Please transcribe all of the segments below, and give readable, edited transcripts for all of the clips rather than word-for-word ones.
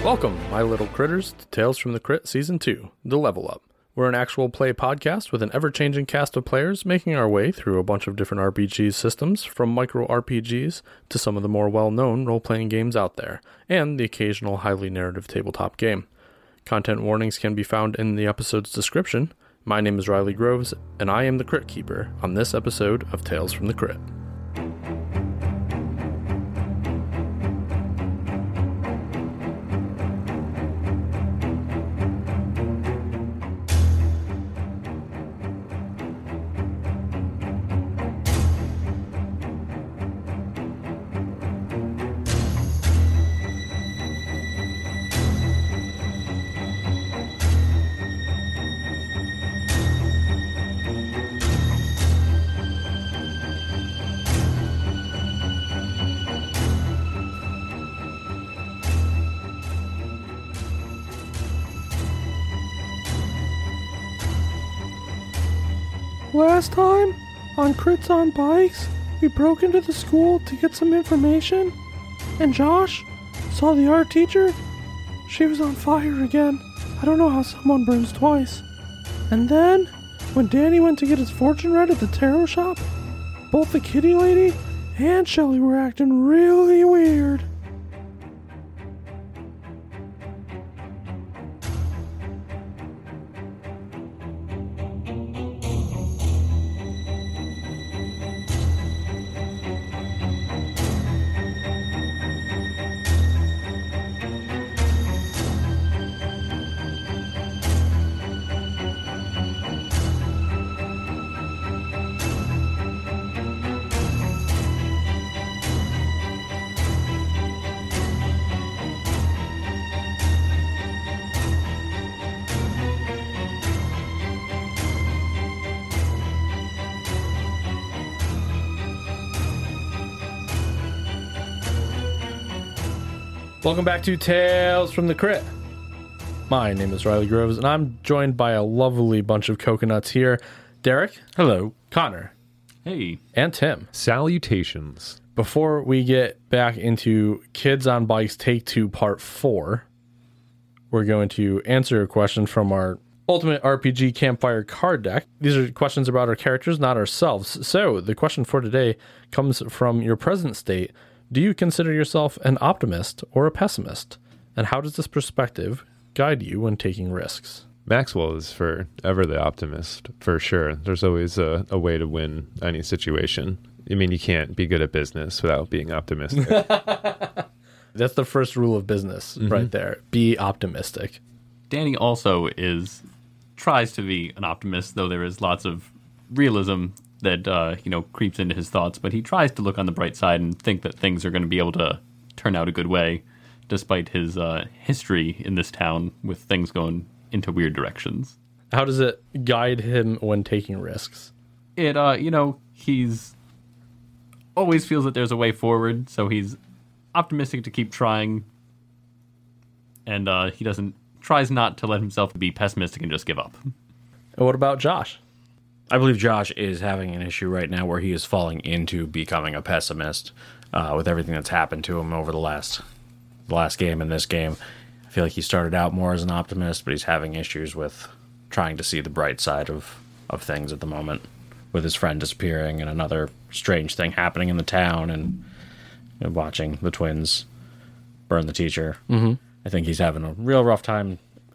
Welcome, my little critters, to Tales from the Crypt Season 2, The Level Up. We're an actual play podcast with an ever-changing cast of players making our way through a bunch of different RPG systems, from micro RPGs to some of the more well-known role-playing games out there, and the occasional highly narrative tabletop game. Content warnings can be found in the episode's description. My name is Riley Groves, and I am the Crypt Keeper on this episode of Tales from the Crypt. Last time, on Crits on Bikes, we broke into the school to get some information, and Josh saw the art teacher. She was on fire again. I don't know how someone burns twice. And then, when Danny went to get his fortune read at the tarot shop, both the kitty lady and Shelly were acting really weird. Welcome back to Tales from the Crypt. My name is Riley Groves, and I'm joined by a lovely bunch of coconuts here. Derek. Hello. Connor. Hey. And Tim. Salutations. Before we get back into Kids on Bikes Take 2 Part 4, we're going to answer a question from our Ultimate RPG Campfire card deck. These are questions about our characters, not ourselves. So, the question for today comes from your present state. Do you consider yourself an optimist or a pessimist? And how does this perspective guide you when taking risks? Maxwell is forever the optimist, for sure. There's always a way to win any situation. I mean, you can't be good at business without being optimistic. That's the first rule of business right there. Be optimistic. Danny also tries to be an optimist, though there is lots of realism that creeps into his thoughts, but he tries to look on the bright side and think that things are going to be able to turn out a good way, despite his history in this town with things going into weird directions. How does it guide him when taking risks? He's always feels that there's a way forward, so he's optimistic to keep trying, and he tries not to let himself be pessimistic and just give up. And what about Josh? I believe Josh is having an issue right now where he is falling into becoming a pessimist with everything that's happened to him over the last game and this game. I feel like he started out more as an optimist, but he's having issues with trying to see the bright side of things at the moment, with his friend disappearing and another strange thing happening in the town, and watching the twins burn the teacher. Mm-hmm. I think he's having a real rough time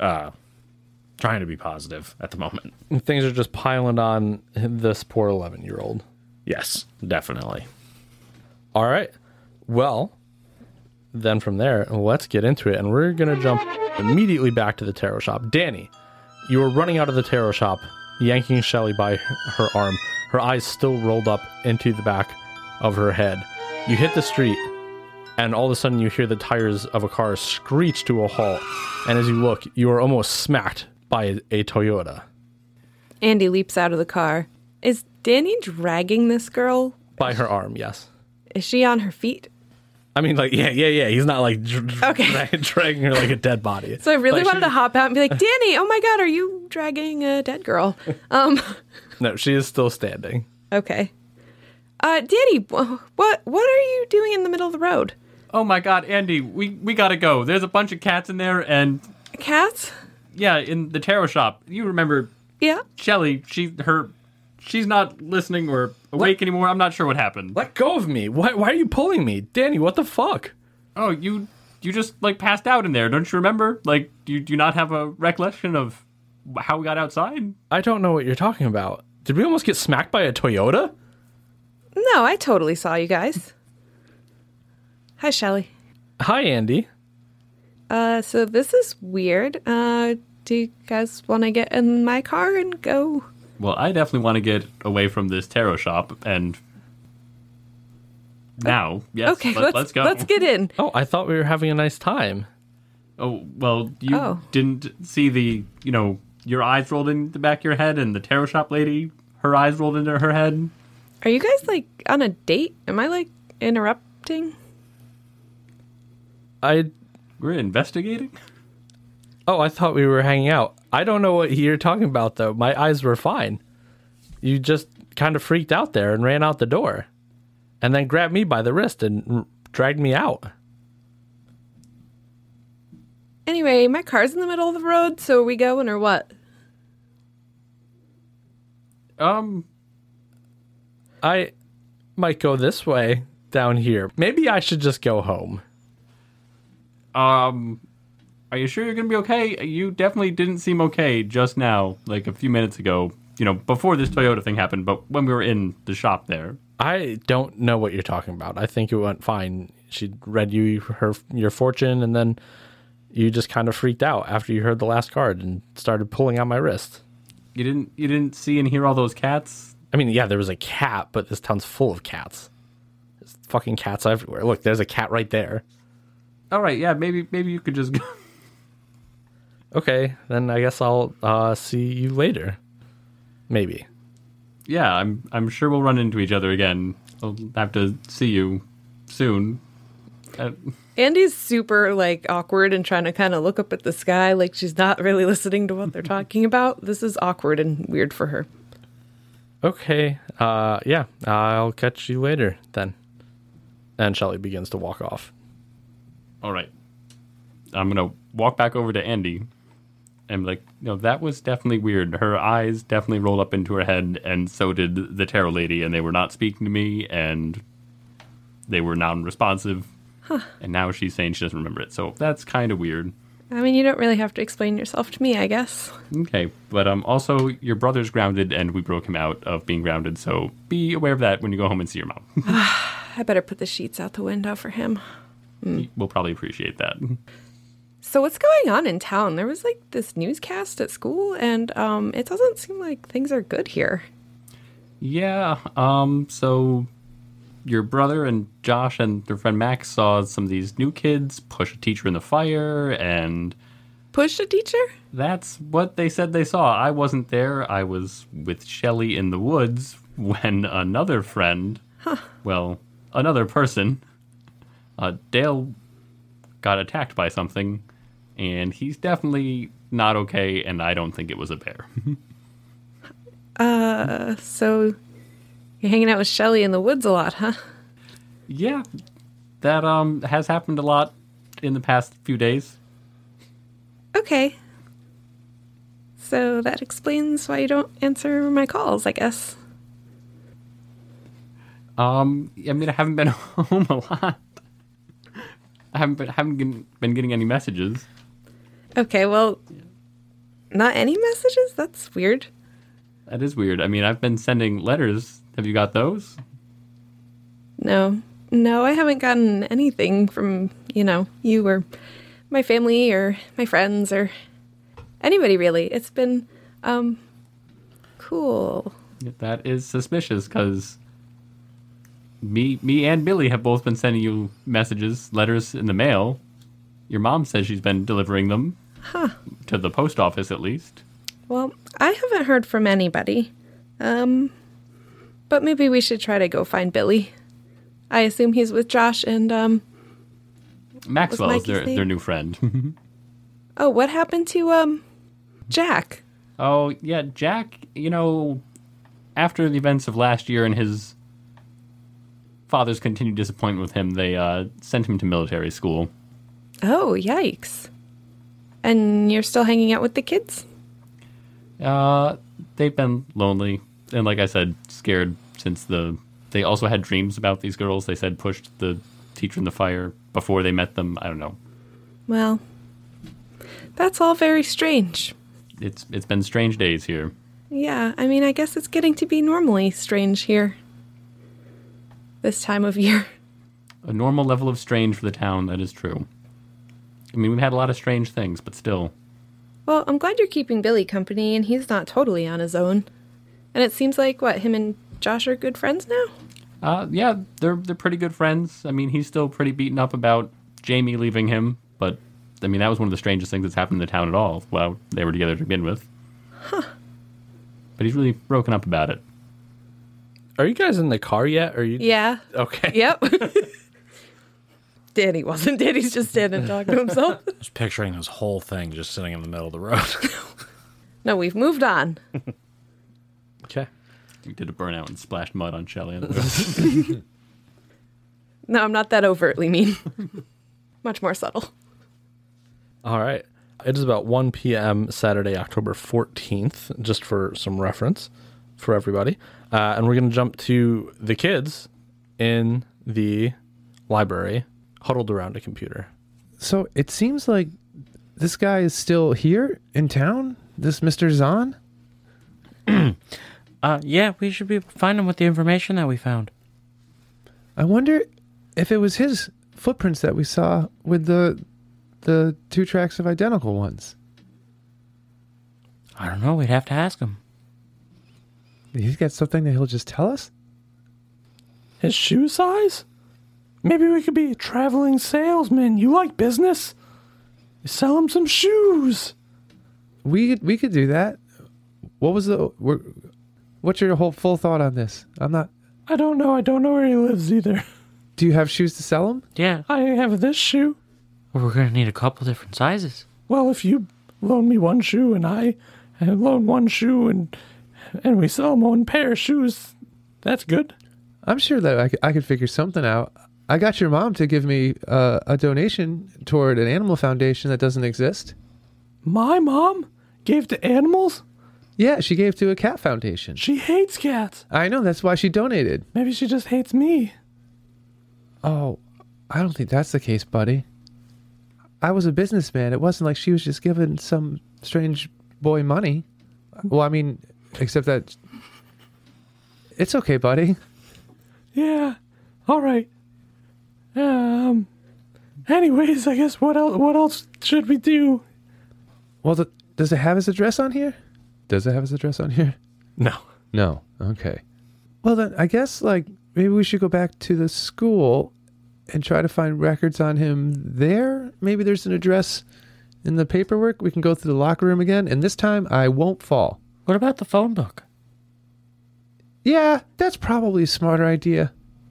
trying to be positive at the moment. Things are just piling on this poor 11-year-old. Yes, definitely. All right. Well, then from there, let's get into it. And we're going to jump immediately back to the tarot shop. Danny, you were running out of the tarot shop, yanking Shelly by her arm, her eyes still rolled up into the back of her head. You hit the street, and all of a sudden you hear the tires of a car screech to a halt. And as you look, you are almost smacked by a Toyota. Andy leaps out of the car. Is Danny dragging this girl? By her arm, yes. Is she on her feet? I mean, like, yeah. He's not, like, dragging her like a dead body. So I really wanted to hop out and be like, Danny, oh my God, are you dragging a dead girl? No, she is still standing. Okay. Danny, what are you doing in the middle of the road? Oh my God, Andy, we gotta go. There's a bunch of cats in there, and Cats? yeah, in the tarot shop. You remember Yeah. Shelly? She's not listening or awake anymore. I'm not sure what happened. Let go of me. Why are you pulling me? Danny, what the fuck? Oh, you just like passed out in there, don't you remember? Like, do you not have a recollection of how we got outside? I don't know what you're talking about. Did we almost get smacked by a Toyota? No, I totally saw you guys. Hi, Shelly. Hi, Andy. So this is weird. Do you guys want to get in my car and go? Well, I definitely want to get away from this tarot shop, and now, yes, Okay, let's go. Let's get in. Oh, I thought we were having a nice time. Oh, well, you Oh. didn't see your eyes rolled in the back of your head, and the tarot shop lady, her eyes rolled into her head. Are you guys like on a date? Am I like interrupting? We're investigating? I thought we were hanging out. I don't know what you're talking about, though. My eyes were fine. You just kind of freaked out there and ran out the door. And then grabbed me by the wrist and dragged me out. Anyway, my car's in the middle of the road, so are we going or what? I might go this way, down here. Maybe I should just go home. Are you sure you're gonna be okay? You definitely didn't seem okay just now, like a few minutes ago. Before this Toyota thing happened, but when we were in the shop there. I don't know what you're talking about. I think it went fine. She read you your fortune, and then you just kind of freaked out after you heard the last card and started pulling out my wrist. You didn't see and hear all those cats? I mean, yeah, there was a cat, but this town's full of cats. There's fucking cats everywhere. Look, there's a cat right there. All right, yeah, maybe you could just go. Okay, then I guess I'll see you later. Maybe. Yeah, I'm sure we'll run into each other again. I'll have to see you soon. Andy's super like awkward and trying to kind of look up at the sky like she's not really listening to what they're talking about. This is awkward and weird for her. Okay, yeah, I'll catch you later then. And Shelly begins to walk off. All right. I'm going to walk back over to Andy and be like, that was definitely weird. Her eyes definitely rolled up into her head, and so did the tarot lady, and they were not speaking to me, and they were non-responsive. Huh. And now she's saying she doesn't remember it. So that's kind of weird. I mean, you don't really have to explain yourself to me, I guess. Okay. But also, your brother's grounded, and we broke him out of being grounded, so be aware of that when you go home and see your mom. I better put the sheets out the window for him. We'll probably appreciate that. So what's going on in town? There was like this newscast at school, and it doesn't seem like things are good here. Yeah, so your brother and Josh and their friend Max saw some of these new kids push a teacher in the fire, and... Pushed a teacher? That's what they said they saw. I wasn't there. I was with Shelly in the woods when another friend, another person, Dale, got attacked by something, and he's definitely not okay, and I don't think it was a bear. So you're hanging out with Shelly in the woods a lot, huh? Yeah, that has happened a lot in the past few days. Okay. So that explains why you don't answer my calls, I guess. I mean, I haven't been home a lot. I haven't been getting any messages. Okay, well, not any messages? That's weird. That is weird. I mean, I've been sending letters. Have you got those? No, I haven't gotten anything from, you or my family or my friends or anybody really. It's been, cool. That is suspicious because me and Billy have both been sending you messages, letters in the mail. Your mom says she's been delivering them. To the post office, at least. Well, I haven't heard from anybody. But maybe we should try to go find Billy. I assume he's with Josh and, Maxwell is Mikey's name? their new friend. Oh, what happened to, Jack? Oh, yeah, Jack, after the events of last year and his father's continued disappointment with him, they sent him to military school. Oh, yikes. And you're still hanging out with the kids? They've been lonely, and like I said, scared since they also had dreams about these girls. They said pushed the teacher in the fire before they met them. I don't know. Well, that's all very strange. It's been strange days here. Yeah, I mean, I guess it's getting to be normally strange here. This time of year. A normal level of strange for the town, that is true. I mean, we've had a lot of strange things, but still. Well, I'm glad you're keeping Billy company, and he's not totally on his own. And it seems like, him and Josh are good friends now? Yeah, they're pretty good friends. I mean, he's still pretty beaten up about Jamie leaving him, but, I mean, that was one of the strangest things that's happened in the town at all while they were together to begin with. Huh. But he's really broken up about it. Are you guys in the car yet? Are you? Yeah. Okay. Yep. Danny wasn't. Danny's just standing talking to himself. I was picturing this whole thing just sitting in the middle of the road. No, we've moved on. Okay. You did a burnout and splashed mud on Shelly. No, I'm not that overtly mean. Much more subtle. All right. It is about 1 p.m. Saturday, October 14th, just for some reference for everybody. And we're going to jump to the kids in the library, huddled around a computer. So it seems like this guy is still here in town, this Mr. Zahn? Yeah, we should be able to find him with the information that we found. I wonder if it was his footprints that we saw with the 2 tracks of identical ones. I don't know. We'd have to ask him. He's got something that he'll just tell us? His shoe size? Maybe we could be a traveling salesman. You like business? You sell him some shoes. We could do that. What's your whole full thought on this? I don't know. I don't know where he lives either. Do you have shoes to sell him? Yeah. I have this shoe. Well, we're going to need a couple different sizes. Well, if you loan me one shoe and I loan one shoe and we sell him one pair of shoes, that's good. I'm sure that I could figure something out. I got your mom to give me a donation toward an animal foundation that doesn't exist. My mom gave to animals? Yeah, she gave to a cat foundation. She hates cats. I know, that's why she donated. Maybe she just hates me. Oh, I don't think that's the case, buddy. I was a businessman. It wasn't like she was just giving some strange boy money. Well, I mean, except that... It's okay, buddy. Yeah. All right. Anyways, I guess what else should we do? Well, does it have his address on here? Does it have his address on here? No. No. Okay. Well, then I guess maybe we should go back to the school and try to find records on him there. Maybe there's an address in the paperwork. We can go through the locker room again, and this time I won't fall. What about the phone book? Yeah, that's probably a smarter idea.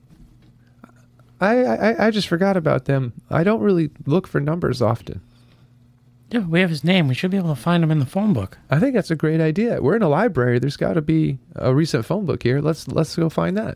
I just forgot about them. I don't really look for numbers often. Yeah, we have his name. We should be able to find him in the phone book. I think that's a great idea. We're in a library. There's got to be a recent phone book here. Let's go find that.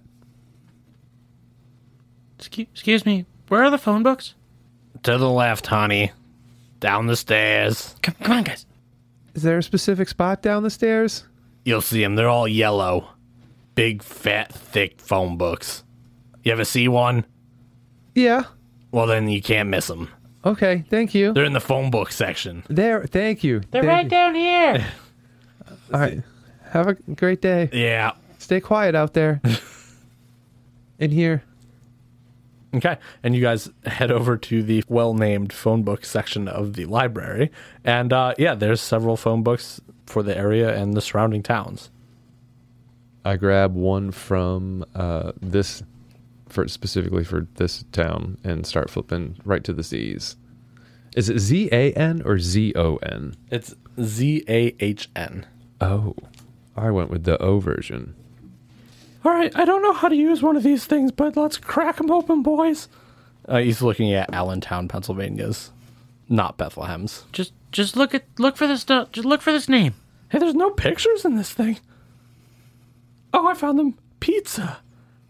Excuse me. Where are the phone books? To the left, honey. Down the stairs. Come on, guys. Is there a specific spot down the stairs? You'll see them. They're all yellow. Big, fat, thick phone books. You ever see one? Yeah. Well, then you can't miss them. Okay, thank you. They're in the phone book section. There, thank you. They're Thank right you. down here. All right. Have a great day. Yeah. Stay quiet out there. In here. Okay. And you guys head over to the well-named phone book section of the library. And there's several phone books for the area and the surrounding towns. I grab one from specifically for this town and start flipping right to the Z's. Is it Z-A-N or Z-O-N? It's Z-A-H-N. Oh, I went with the O version. All right, I don't know how to use one of these things, but let's crack them open, boys. He's looking at Allentown, Pennsylvania's, not Bethlehem's. Just look for this stuff. Just look for this name. Hey, there's no pictures in this thing. Oh, I found them. Pizza.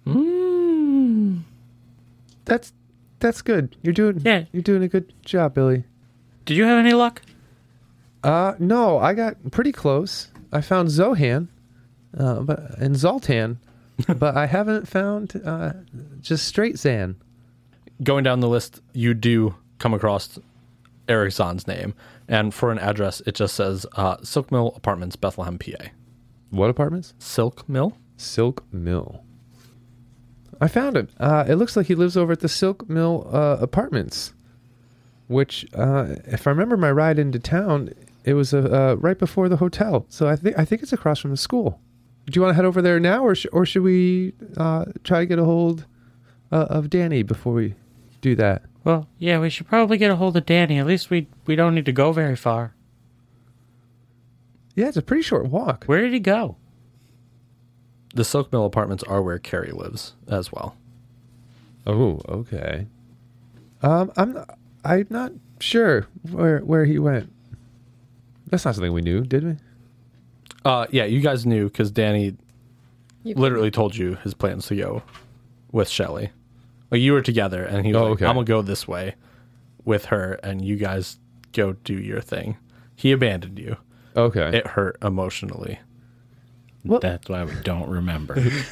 That's good. You're doing a good job, Billy. Did you have any luck? No, I got pretty close. I found Zohan, and Zoltan, but I haven't found just straight Zan. Going down the list, you do come across Eric Zahn's name, and for an address, it just says Silk Mill Apartments, Bethlehem, PA. What apartments? Silk Mill? Silk Mill. I found him. It looks like he lives over at the Silk Mill Apartments, which, if I remember my ride into town, it was right before the hotel. So I think it's across from the school. Do you want to head over there now, or should we try to get a hold of Danny before we do that? Well, yeah, we should probably get a hold of Danny. At least we don't need to go very far. Yeah, it's a pretty short walk. Where did he go? The Silk Mill Apartments are where Carrie lives as well. Oh, okay. I'm not sure where he went. That's not something we knew, did we? Yeah, you guys knew because Danny literally told you his plans to go with Shelly. Like, you were together, and he was like, okay. I'm going to go this way with her, and you guys go do your thing. He abandoned you. Okay. It hurt emotionally. Well, That's why we don't remember.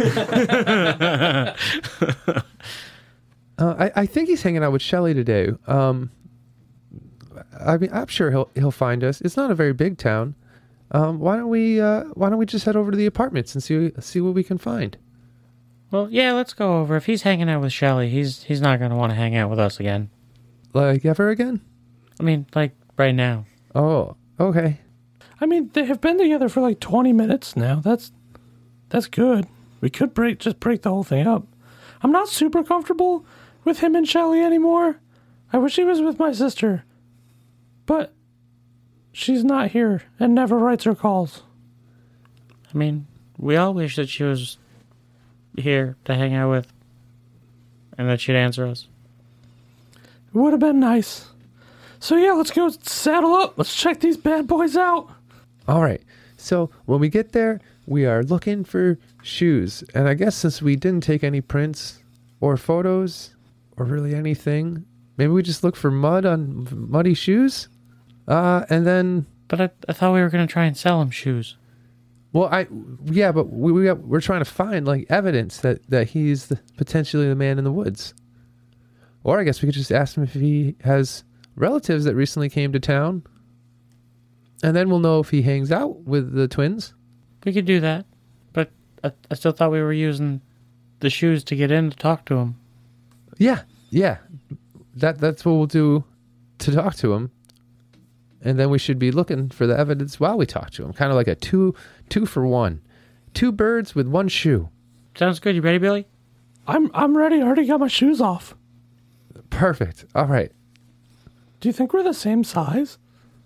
I think he's hanging out with Shelly today. I mean, I'm sure he'll find us. It's not a very big town. Why don't we just head over to the apartments and see what we can find? Well, yeah, let's go over. If he's hanging out with Shelly, he's not going to want to hang out with us again. Like ever again? I mean, like right now. Oh, okay. I mean, they have been together for like 20 minutes now. That's good. We could break the whole thing up. I'm not super comfortable with him and Shelly anymore. I wish he was with my sister. But she's not here and never writes her calls. I mean, we all wish that she was here to hang out with and that she'd answer us. It would have been nice. So yeah, let's go saddle up. Let's check these bad boys out. All right. So when we get there, we are looking for shoes. And I guess since we didn't take any prints or photos or really anything, maybe we just look for mud on muddy shoes. And then... But I thought we were going to try and sell him shoes. Well, but we're trying to find like evidence that he's potentially the man in the woods. Or I guess we could just ask him if he has relatives that recently came to town. And then we'll know if he hangs out with the twins. We could do that. But I still thought we were using the shoes to get in to talk to him. Yeah. That's what we'll do to talk to him. And then we should be looking for the evidence while we talk to him. Kind of like a two for one. 2 birds with 1 shoe. Sounds good. You ready, Billy? I'm ready. I already got my shoes off. Perfect. All right. Do you think we're the same size?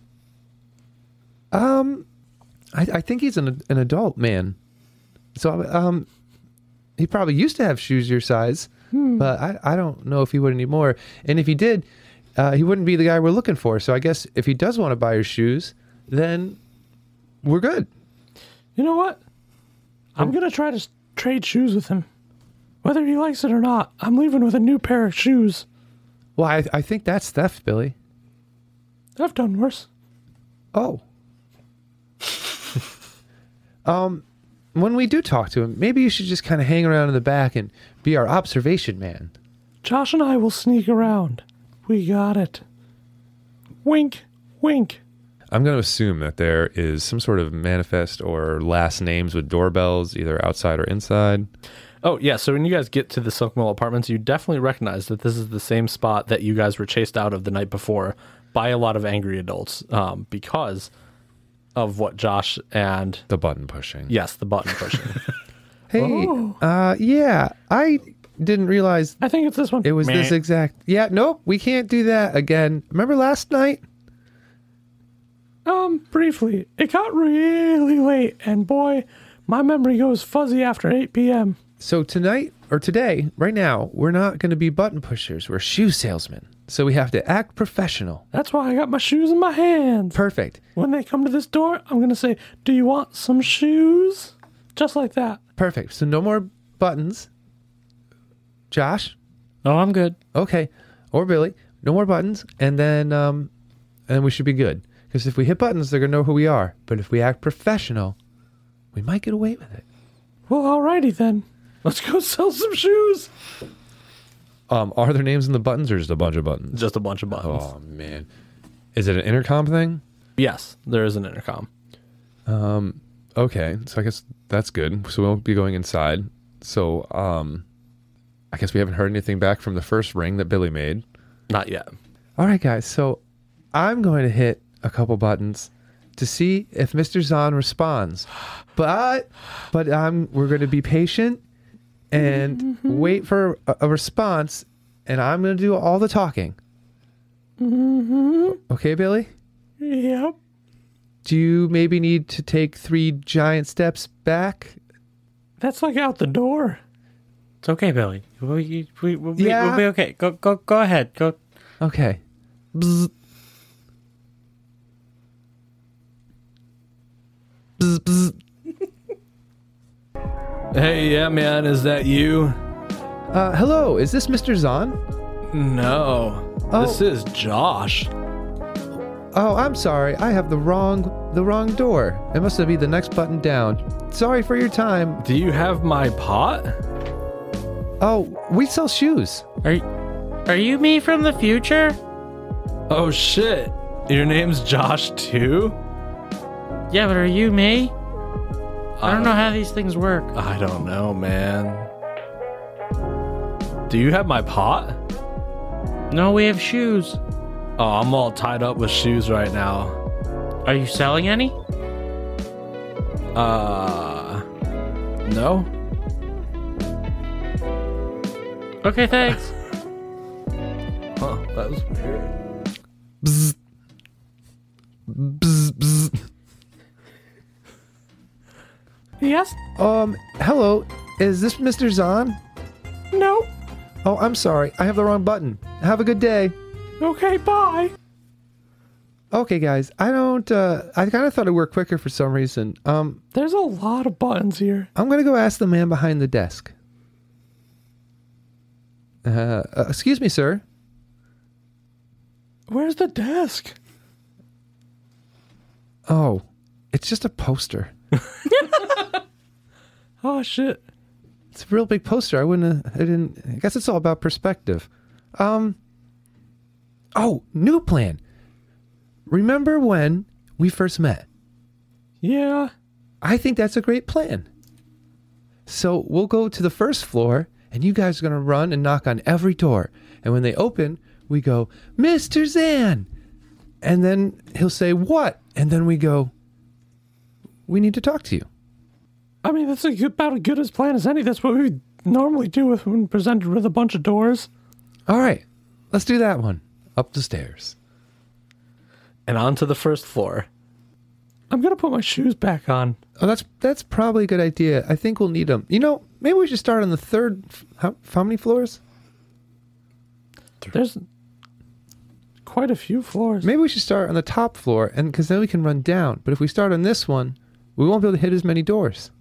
I think he's an adult man. So he probably used to have shoes your size, but I don't know if he would anymore. And if he did, he wouldn't be the guy we're looking for. So I guess if he does want to buy your shoes, then we're good. You know what? I'm going to try to trade shoes with him. Whether he likes it or not, I'm leaving with a new pair of shoes. Well, I think that's theft, Billy. I've done worse. Oh. When we do talk to him, maybe you should just kind of hang around in the back and be our observation man. Josh and I will sneak around. We got it. Wink, wink. I'm going to assume that there is some sort of manifest or last names with doorbells, either outside or inside. Oh, yeah, so when you guys get to the Silk Mill Apartments, you definitely recognize that this is the same spot that you guys were chased out of the night before by a lot of angry adults because of what Josh and... The button pushing. Yes, the button pushing. Hey, yeah, I didn't realize I think it's this one. it was this exact... Yeah, nope, we can't do that again. Remember last night? Briefly. It got really late, and boy, my memory goes fuzzy after 8 p.m. So tonight, or today, right now, we're not going to be button pushers. We're shoe salesmen. So we have to act professional. That's why I got my shoes in my hands. Perfect. When they come to this door, I'm going to say, do you want some shoes? Just like that. Perfect. So no more buttons. Josh? Oh, I'm good. Okay. Or Billy. No more buttons. And then we should be good. Because if we hit buttons, they're going to know who we are. But if we act professional, we might get away with it. Well, alrighty then. Let's go sell some shoes. Are there names in the buttons or just a bunch of buttons? Just a bunch of buttons. Oh, man. Is it an intercom thing? Yes, there is an intercom. Okay. So I guess that's good. So we won't be going inside. So I guess we haven't heard anything back from the first ring that Billy made. Not yet. All right, guys. So I'm going to hit a couple buttons to see if Mr. Zahn responds. But we're going to be patient and wait for a response, and I'm going to do all the talking. Okay, Billy? Yep. Do you maybe need to take 3 giant steps back? That's like out the door. It's okay, Billy. We'll be Yeah. okay. Go ahead. Go. Okay. Bzz. Bzz, bzz. Hey, yeah, man, is that you? Hello, is this Mr. Zahn? No. Oh. This is Josh. Oh, I'm sorry. I have the wrong door. It must be the next button down. Sorry for your time. Do you have my pot? Oh, we sell shoes. Are you me from the future? Oh, shit. Your name's Josh, too? Yeah, but are you me? I don't know how these things work. I don't know, man. Do you have my pot? No, we have shoes. Oh, I'm all tied up with shoes right now. Are you selling any? No? Okay, thanks. Huh, that was weird. Bzz. Bzz, bzz. Yes? Hello. Is this Mr. Zahn? No. Oh, I'm sorry. I have the wrong button. Have a good day. Okay, bye. Okay, guys. I kind of thought it worked quicker for some reason. There's a lot of buttons here. I'm going to go ask the man behind the desk. Excuse me, sir. Where's the desk? Oh, it's just a poster. Oh, shit. It's a real big poster. I guess it's all about perspective. Oh, new plan. Remember when we first met? Yeah. I think that's a great plan. So we'll go to the first floor, and you guys are going to run and knock on every door. And when they open, we go, Mr. Zahn. And then he'll say, what? And then we go, we need to talk to you. I mean, that's about as good as plan as any. That's what we normally do when presented with a bunch of doors. All right, let's do that one. Up the stairs. And on to the first floor. I'm going to put my shoes back on. Oh, that's probably a good idea. I think we'll need them. You know, maybe we should start on the third. How many floors? There's quite a few floors. Maybe we should start on the top floor, and because then we can run down. But if we start on this one, we won't be able to hit as many doors.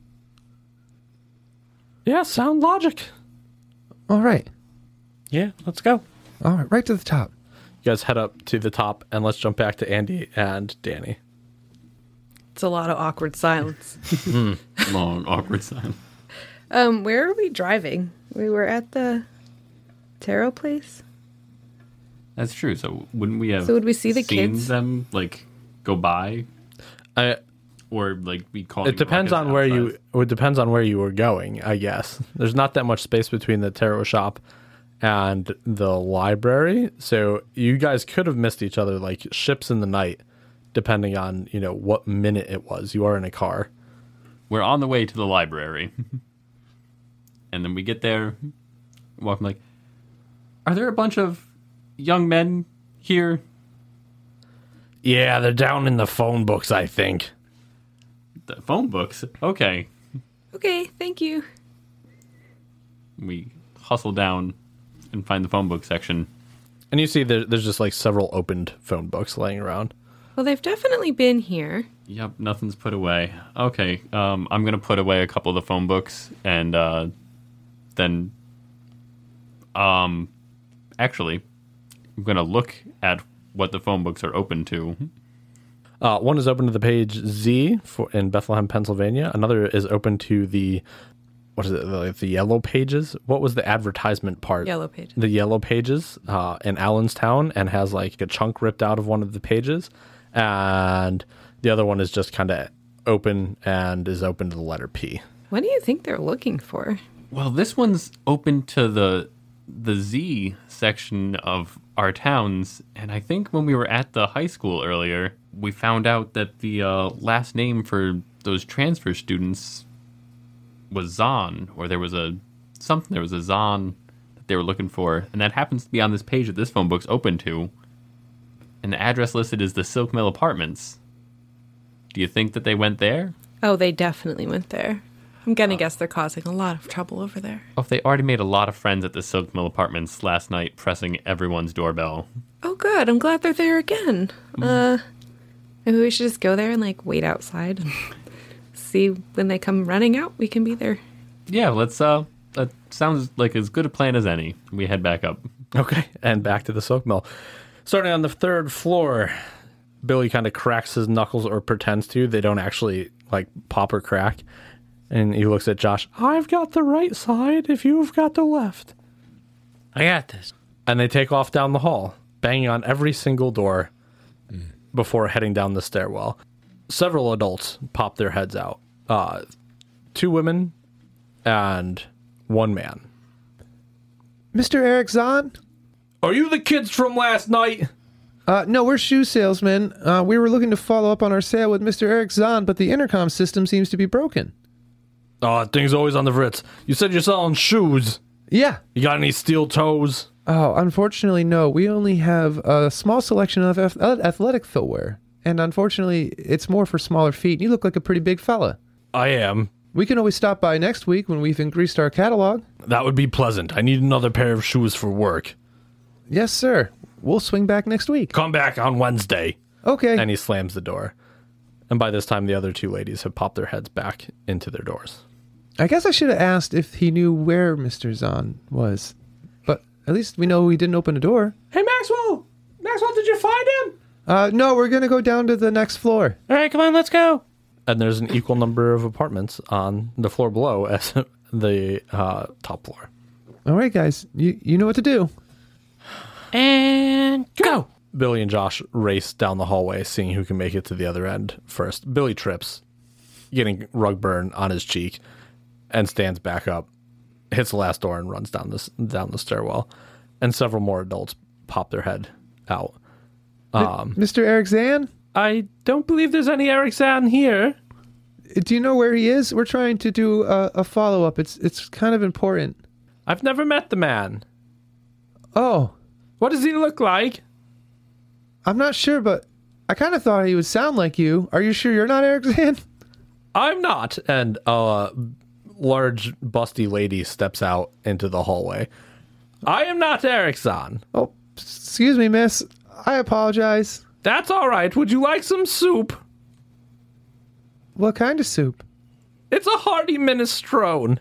Yeah, sound logic. All right. Yeah, let's go. All right, to the top. You guys head up to the top, and let's jump back to Andy and Danny. It's a lot of awkward silence. Long, awkward silence. Where are we driving? We were at the tarot place? That's true. So wouldn't we have So would we see the seen kids? them, like, go by? Or, like, be calling It depends on where you. It depends on where you were going, I guess. There's not that much space between the tarot shop and the library, so you guys could have missed each other like ships in the night, depending on what minute it was. You are in a car. We're on the way to the library. And then we get there, walking like, are there a bunch of young men here? Yeah, they're down in the phone books, I think. The phone books? Okay. Okay, thank you. We hustle down and find the phone book section. And you see there's just like several opened phone books laying around. Well, they've definitely been here. Yep, nothing's put away. Okay, I'm going to put away a couple of the phone books and then Actually, I'm going to look at what the phone books are open to. One is open to the page Z in Bethlehem, Pennsylvania. Another is open to the, what is it, the yellow pages? What was the advertisement part? Yellow pages. The yellow pages in Allenstown, and has like a chunk ripped out of one of the pages. And the other one is just kind of open and is open to the letter P. What do you think they're looking for? Well, this one's open to the Z section of our towns, and I think when we were at the high school earlier, we found out that the last name for those transfer students was Zahn, or there was a Zahn that they were looking for, and that happens to be on this page that this phone book's open to, and the address listed is the Silk Mill Apartments. Do you think that they went there? Oh, they definitely went there. I'm gonna guess they're causing a lot of trouble over there. Oh, they already made a lot of friends at the Silk Mill Apartments last night, pressing everyone's doorbell. Oh, good. I'm glad they're there again. Maybe we should just go there and like wait outside and see when they come running out. We can be there. Yeah, let's. That sounds like as good a plan as any. We head back up. Okay, and back to the silk mill. Starting on the 3rd floor, Billy kind of cracks his knuckles, or pretends to. They don't actually like pop or crack. And he looks at Josh. I've got the right side if you've got the left. I got this. And they take off down the hall, banging on every single door before heading down the stairwell. Several adults pop their heads out. 2 women and 1 man. Mr. Eric Zahn? Are you the kids from last night? No, we're shoe salesmen. We were looking to follow up on our sale with Mr. Eric Zahn, but the intercom system seems to be broken. Oh, thing's always on the fritz. You said you're selling shoes. Yeah. You got any steel toes? Oh, unfortunately, no. We only have a small selection of athletic footwear. And unfortunately, it's more for smaller feet. You look like a pretty big fella. I am. We can always stop by next week when we've increased our catalog. That would be pleasant. I need another pair of shoes for work. Yes, sir. We'll swing back next week. Come back on Wednesday. Okay. And he slams the door. And by this time, the other 2 ladies have popped their heads back into their doors. I guess I should have asked if he knew where Mr. Zahn was. But at least we know he didn't open the door. Hey, Maxwell! Maxwell, did you find him? No, we're going to go down to the next floor. All right, come on, let's go. And there's an equal number of apartments on the floor below as the top floor. All right, guys. You know what to do. And go. Billy and Josh race down the hallway, seeing who can make it to the other end first. Billy trips, getting rug burn on his cheek, and stands back up, hits the last door, and runs down the stairwell. And several more adults pop their head out. Mr. Eric Zahn? I don't believe there's any Eric Zahn here. Do you know where he is? We're trying to do a follow-up. It's kind of important. I've never met the man. Oh, What does he look like? I'm not sure, but I kind of thought he would sound like you. Are you sure you're not Eric Zahn? I'm not. And a large, busty lady steps out into the hallway. I am not Eric Zahn. Oh, excuse me, miss. I apologize. That's all right. Would you like some soup? What kind of soup? It's a hearty minestrone.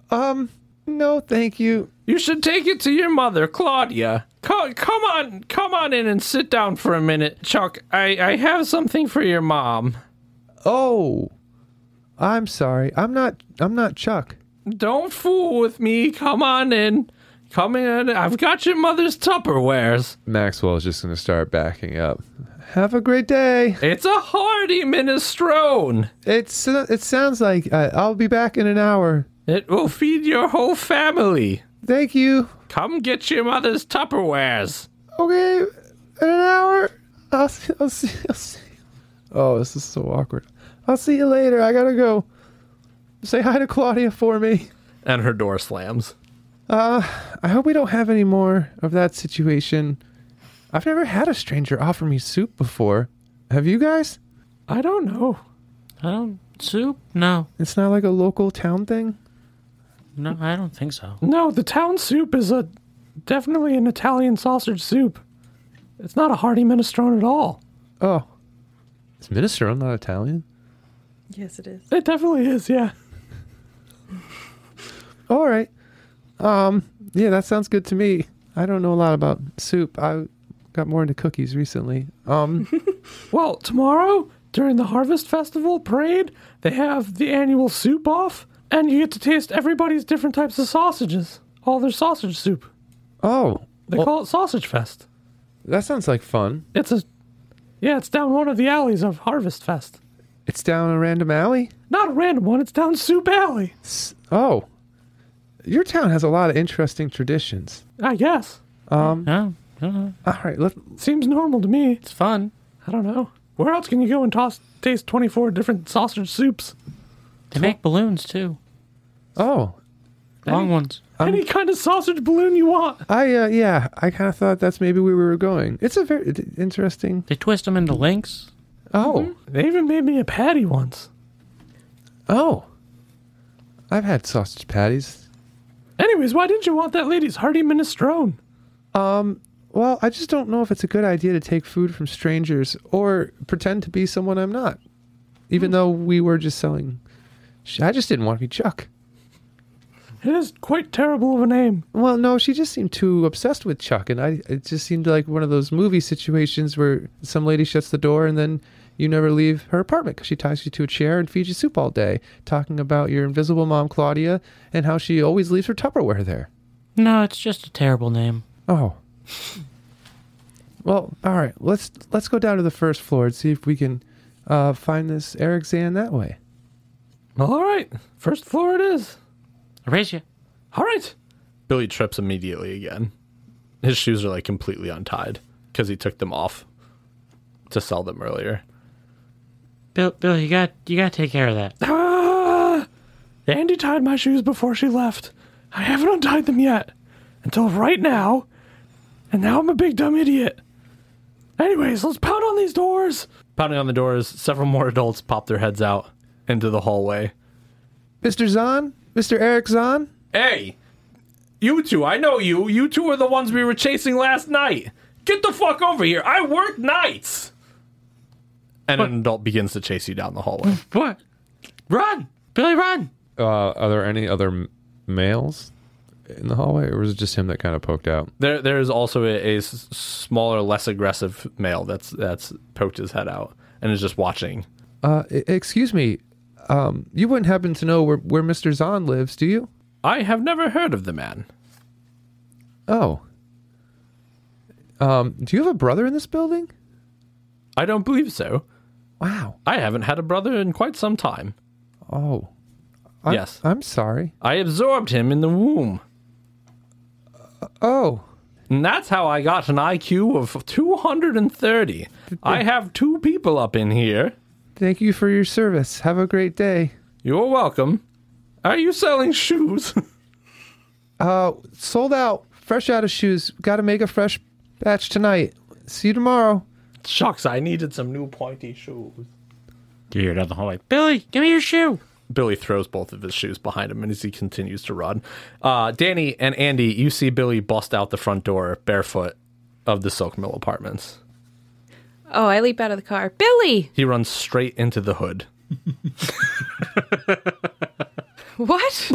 No, thank you. You should take it to your mother, Claudia. Come on in and sit down for a minute, Chuck. I have something for your mom. Oh, I'm sorry. I'm not Chuck. Don't fool with me. Come on in. Come in. I've got your mother's Tupperwares. Maxwell is just going to start backing up. Have a great day. It's a hearty minestrone. It sounds like I'll be back in an hour. It will feed your whole family. Thank you. Come get your mother's Tupperwares. Okay, in an hour. I'll see. Oh, this is so awkward. I'll see you later. I gotta go. Say hi to Claudia for me. And her door slams. I hope we don't have any more of that situation. I've never had a stranger offer me soup before. Have you guys? I don't know. Soup? No. It's not like a local town thing? No, I don't think so. No, the town soup is definitely an Italian sausage soup. It's not a hearty minestrone at all. Oh. Is minestrone not Italian? Yes, it is. It definitely is, yeah. All right. Yeah, that sounds good to me. I don't know a lot about soup. I got more into cookies recently. Well, tomorrow, during the Harvest Festival parade, they have the annual soup off, and you get to taste everybody's different types of sausages. All their sausage soup. Oh, They call it Sausage Fest. that sounds like fun. It's down one of the alleys of Harvest Fest. It's down a random alley? Not a random one, it's down Soup Alley. Oh. Your town has a lot of interesting traditions. I guess. All Oh, right, Seems normal to me. it's fun. I don't know. Where else can you go and taste 24 different sausage soups? They make balloons too. Oh, Long ones. Any kind of sausage balloon you want. I kind of thought that's maybe where we were going. It's a very interesting. They twist them into links. Oh, They even made me a patty once. oh. I've had sausage patties. Anyways, why didn't you want that lady's hearty minestrone? Well, I just don't know if it's a good idea to take food from strangers or pretend to be someone I'm not. Even though we were just selling. I just didn't want to be Chuck. It is quite terrible of a name. Well, no, she just seemed too obsessed with Chuck, and it just seemed like one of those movie situations where some lady shuts the door and then you never leave her apartment because she ties you to a chair and feeds you soup all day, talking about your invisible mom, Claudia, and how she always leaves her Tupperware there. No, it's just a terrible name. Oh. Well, all right. Let's go down to the first floor and see if we can find this Eric Zan that way. All right, first floor it is. I raise you. All right. Billy trips immediately again. His shoes are like completely untied because he took them off to sell them earlier. Bill, you got to take care of that. Andy tied my shoes before she left. I haven't untied them yet. Until right now. And now I'm a big dumb idiot. Anyways, let's pound on these doors. Pounding on the doors, several more adults pop their heads out into the hallway. Mr. Zahn? Mr. Eric Zahn? Hey, you two, I know you. You two are the ones we were chasing last night. Get the fuck over here. I work nights. And an adult begins to chase you down the hallway. What? Run! Billy, run! Are there any other males in the hallway, or was it just him that kind of poked out? There is also a smaller, less aggressive male that's poked his head out and is just watching. Excuse me. You wouldn't happen to know where Mr. Zahn lives, do you? I have never heard of the man. Oh. Do you have a brother in this building? I don't believe so. Wow. I haven't had a brother in quite some time. Oh. Yes. I'm sorry. I absorbed him in the womb. Oh. And that's how I got an IQ of 230. I have two people up in here. Thank you for your service. Have a great day. You're welcome. Are you selling shoes? Sold out. Fresh out of shoes. Got to make a fresh batch tonight. See you tomorrow. Shucks, I needed some new pointy shoes. You hear down the hallway. Billy, give me your shoe. Billy throws both of his shoes behind him as he continues to run. Danny and Andy, you see Billy bust out the front door barefoot of the Silk Mill Apartments. Oh, I leap out of the car. Billy! He runs straight into the hood. What?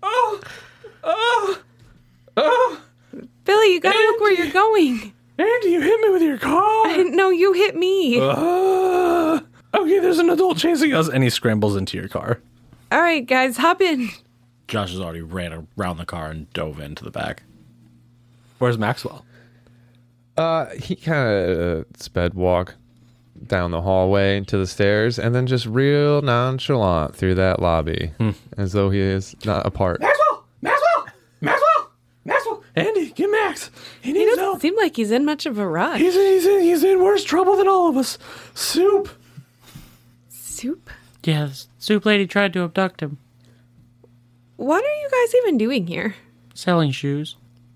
Billy, you gotta look where you're going. Andy, you hit me with your car. No, you hit me. Okay, there's an adult chasing us, and he scrambles into your car. All right, guys, hop in. Josh has already ran around the car and dove into the back. Where's Maxwell? He kind of sped walk down the hallway to the stairs and then just real nonchalant through that lobby as though he is not a part. Maxwell! Andy, get Max. He He needs doesn't help. seem like he's in much of a rush. He's in worse trouble than all of us. Soup. Soup? Yeah, the soup lady tried to abduct him. What are you guys even doing here? Selling shoes.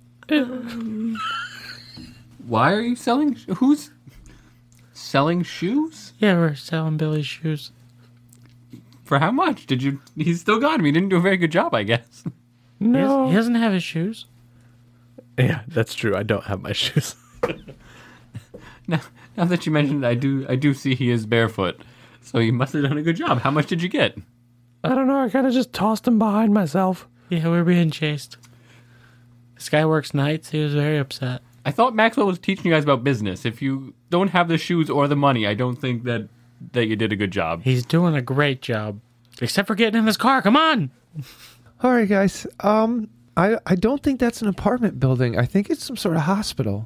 Why are you selling? Who's selling shoes? Yeah, we're selling Billy's shoes. For how much? Did you? He's still got him. He didn't do a very good job, I guess. No. He doesn't have his shoes. Yeah, that's true. I don't have my shoes. Now that you mentioned it, I do see he is barefoot. So you must have done a good job. How much did you get? I don't know. I kind of just tossed him behind myself. Yeah, we're being chased. This guy works nights. He was very upset. I thought Maxwell was teaching you guys about business. If you don't have the shoes or the money, I don't think that you did a good job. He's doing a great job. Except for getting in this car. Come on! All right, guys. I don't think that's an apartment building. I think it's some sort of hospital.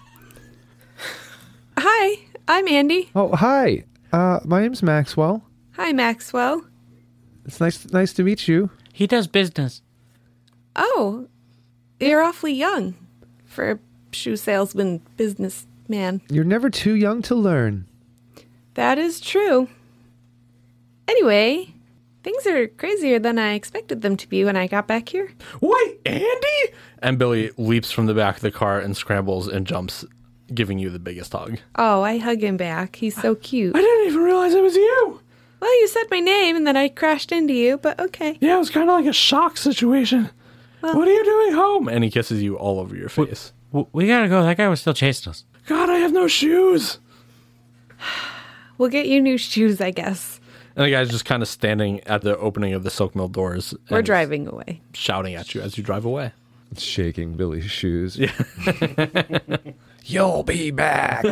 Hi, I'm Andy. Oh, hi. My name's Maxwell. Hi, Maxwell. It's nice to meet you. He does business. Oh, you're awfully young for a shoe salesman businessman. You're never too young to learn. That is true. Anyway, things are crazier than I expected them to be when I got back here. Wait, Andy? And Billy leaps from the back of the car and scrambles and jumps, giving you the biggest hug. Oh, I hug him back. He's so cute. I didn't even realize it was you. Well, you said my name and then I crashed into you, but okay. Yeah, it was kind of like a shock situation. Well, What are you doing home? And he kisses you all over your face. We gotta go. That guy was still chasing us. God, I have no shoes. we'll get you new shoes, I guess. And the guy's just kind of standing at the opening of the silk mill doors. We're and driving away. shouting at you as you drive away. Shaking Billy's shoes. Yeah. You'll be back.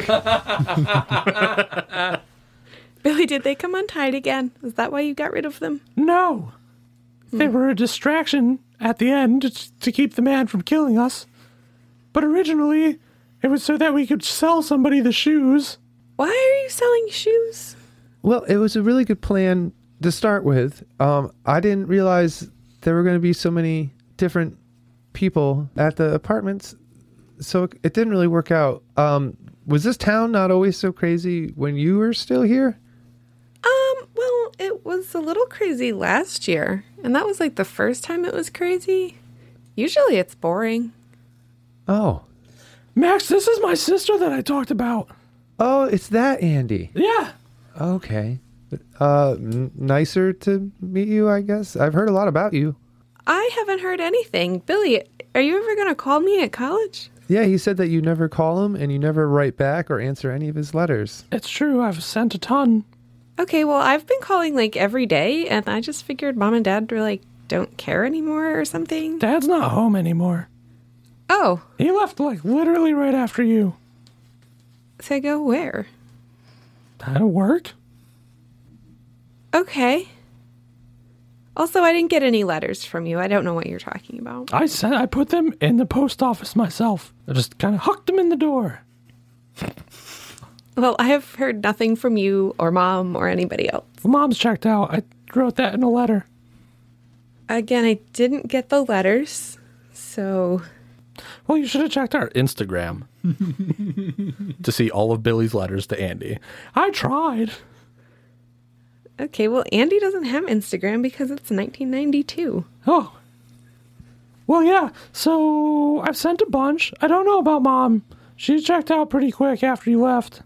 Billy, did they come untied again? Is that why you got rid of them? No. They were a distraction at the end to keep the man from killing us. But originally, it was so that we could sell somebody the shoes. Why are you selling shoes? Well, it was a really good plan to start with. I didn't realize there were going to be so many different people at the apartments, so it didn't really work out. Was this town not always so crazy when you were still here? Well, it was a little crazy last year, and that was like the first time it was crazy. Usually it's boring. Oh. Max, this is my sister that I talked about. Oh, it's that Andy. Yeah. Okay. Nicer to meet you, I guess. I've heard a lot about you. I haven't heard anything. Billy, are you ever going to call me at college? Yeah, he said that you never call him and you never write back or answer any of his letters. It's true. I've sent a ton. Okay, well, I've been calling like every day, and I just figured mom and dad were like, don't care anymore or something. Dad's not home anymore. Oh, He left like literally right after you. so I go where? That'll work. Okay. Also, I didn't get any letters from you. I don't know what you're talking about. I put them in the post office myself. I just kind of hooked them in the door. Well, I have heard nothing from you or mom or anybody else. Mom's checked out. I wrote that in a letter. Again, I didn't get the letters, so... Well, you should have checked our Instagram to see all of Billy's letters to Andy. I tried. Okay, well, Andy doesn't have Instagram because it's 1992. Oh. Well, yeah. So I've sent a bunch. I don't know about Mom. She checked out pretty quick after you left.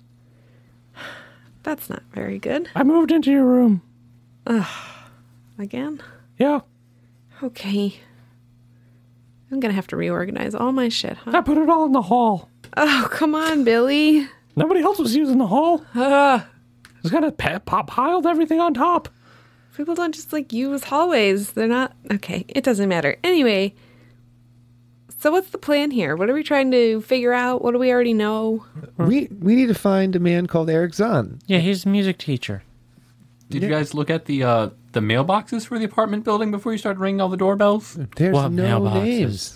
That's not very good. I moved into your room. Again? Yeah. Okay. I'm gonna have to reorganize all my shit, I huh? put it all in the hall. Oh, come on, Billy. Nobody else was using the hall. Ugh. Just kind of piled everything on top. People don't just like use hallways. They're not... Okay, it doesn't matter. Anyway, so what's the plan here? What are we trying to figure out? What do we already know? We need to find a man called Eric Zahn. Yeah, he's a music teacher. Did you guys look at the mailboxes for the apartment building before you started ringing all the doorbells? There's What no mailboxes? names.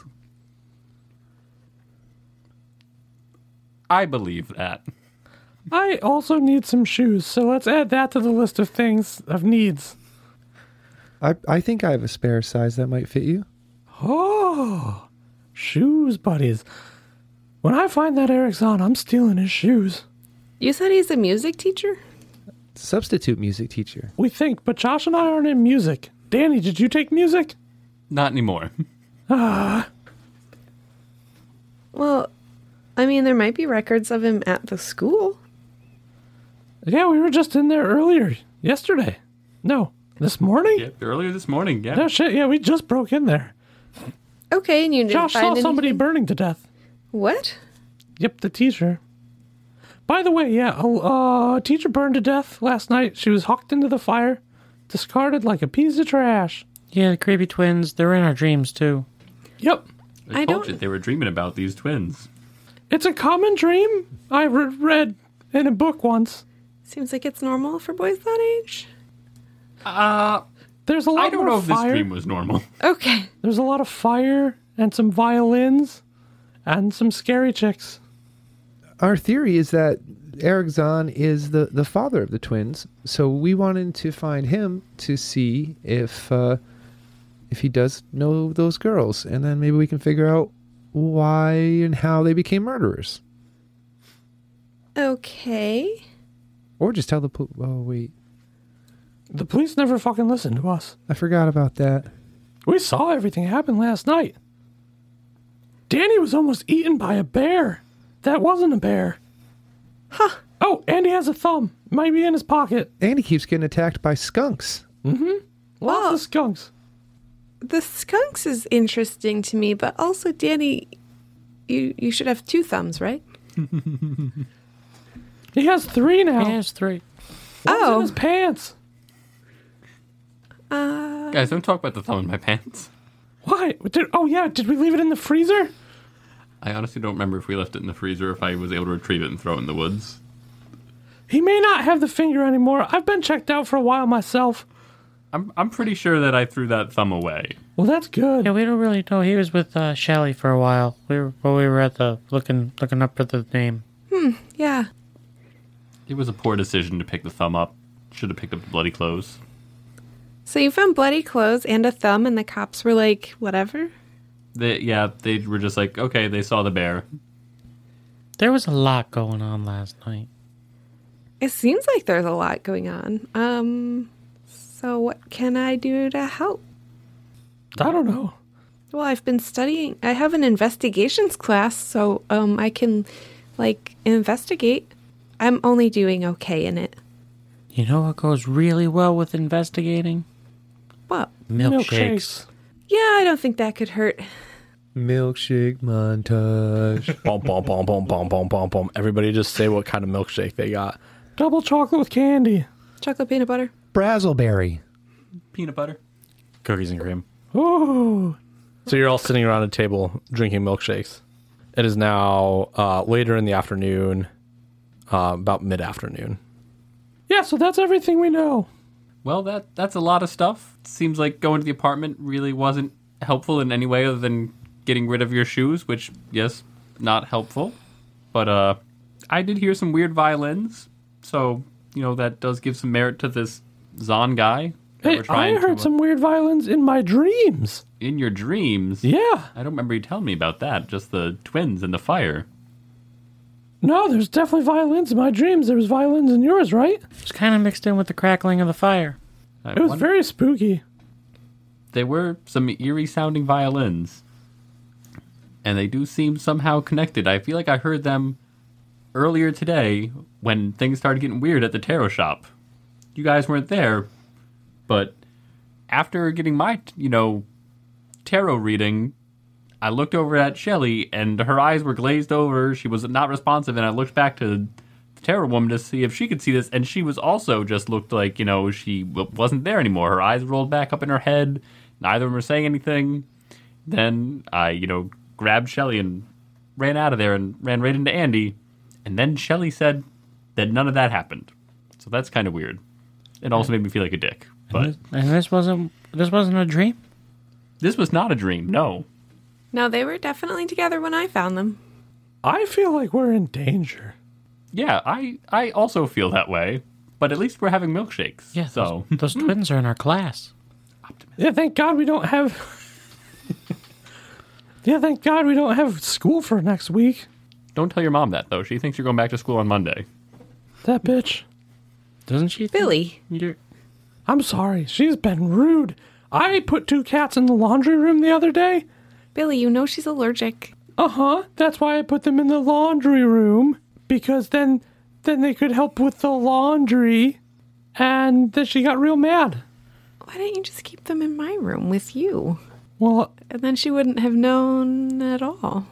I believe that. I also need some shoes, so let's add that to the list of things, of needs. I think I have a spare size that might fit you. Oh, shoes, buddies. When I find that Eric Zahn, I'm stealing his shoes. You said he's a music teacher? Substitute music teacher. We think, but Josh and I aren't in music. Danny, did you take music? Not anymore. Well, I mean, there might be records of him at the school. Yeah, we were just in there earlier. Yesterday. No, this morning? Yeah, earlier this morning, yeah. No shit, yeah, we just broke in there. Okay, and you didn't Josh find saw somebody anything? burning to death. What? Yep, the teacher. By the way, yeah, a teacher burned to death last night. She was hucked into the fire, discarded like a piece of trash. Yeah, the creepy twins. They're in our dreams, too. Yep. I told don't- you they were dreaming about these twins. It's a common dream I read in a book once. Seems like it's normal for boys that age. There's a lot I don't more know if this fire. dream was normal. Okay. There's a lot of fire and some violins and some scary chicks. Our theory is that Eric Zahn is the father of the twins, so we wanted to find him to see if he does know those girls, and then maybe we can figure out why and how they became murderers, Okay. or just tell the oh wait, The police never fucking listened to us. I forgot about that. We saw everything happen last night. Danny was almost eaten by a bear. That wasn't a bear. Huh. Oh, and he has a thumb. Might be in his pocket. And he keeps getting attacked by skunks. Lots Well- of skunks. The skunks is interesting to me, but also, Danny, you should have 2 thumbs, right? He has 3 now. He has 3. One's in Oh. his pants. Guys, don't talk about the thumb in my pants. Why? Did we leave it in the freezer? I honestly don't remember if we left it in the freezer or if I was able to retrieve it and throw it in the woods. He may not have the finger anymore. I've been checked out for a while myself. I'm pretty sure that I threw that thumb away. Well, that's good. Yeah, we don't really know. He was with Shelly for a while. We were at the looking up for the name. Yeah. It was a poor decision to pick the thumb up. Should have picked up the bloody clothes. So you found bloody clothes and a thumb, and the cops were like, whatever? They were just like, okay, they saw the bear. There was a lot going on last night. It seems like there's a lot going on. So what can I do to help? I don't know. Well, I've been studying. I have an investigations class, so I can, investigate. I'm only doing okay in it. You know what goes really well with investigating? What? Milkshakes. Yeah, I don't think that could hurt. Milkshake montage. Bum, bum, bum, bum, bum, bum, bum, bum. Everybody just say what kind of milkshake they got. Double chocolate with candy. Chocolate peanut butter. Brazzleberry. Peanut butter. Cookies and cream. Ooh. So you're all sitting around a table drinking milkshakes. It is now later in the afternoon, about mid-afternoon. Yeah, so that's everything we know. Well, that's a lot of stuff. Seems like going to the apartment really wasn't helpful in any way other than getting rid of your shoes, which, yes, not helpful. But I did hear some weird violins, so, that does give some merit to this Zahn guy. that Hey, we're trying I heard to, some weird violins in my dreams. In your dreams? Yeah. I don't remember you telling me about that, just the twins and the fire. No, there's definitely violins in my dreams. There was violins in yours, right? It's kind of mixed in with the crackling of the fire. It was very spooky. There were some eerie-sounding violins. And they do seem somehow connected. I feel like I heard them earlier today when things started getting weird at the tarot shop. You guys weren't there, but after getting my, tarot reading, I looked over at Shelly, and her eyes were glazed over. She was not responsive, and I looked back to the tarot woman to see if she could see this, and she was also just looked like, she wasn't there anymore. Her eyes rolled back up in her head. Neither of them were saying anything. Then I, grabbed Shelly and ran out of there and ran right into Andy. And then Shelly said that none of that happened. So that's kind of weird. It also made me feel like a dick. But And this wasn't a dream? this was not a dream, no. No, they were definitely together when I found them. I feel like we're in danger. Yeah, I also feel that way. But at least we're having milkshakes. Yeah, So those twins are in our class. Yeah, thank God we don't have... Yeah, thank God we don't have school for next week. don't tell your mom that, though. She thinks you're going back to school on Monday. That bitch. Doesn't she? Billy. I'm sorry. She's been rude. I put 2 cats in the laundry room the other day. Billy, you know she's allergic. Uh-huh. That's why I put them in the laundry room. Because then they could help with the laundry. And then she got real mad. Why don't you just keep them in my room with you? Well, And then she wouldn't have known at all.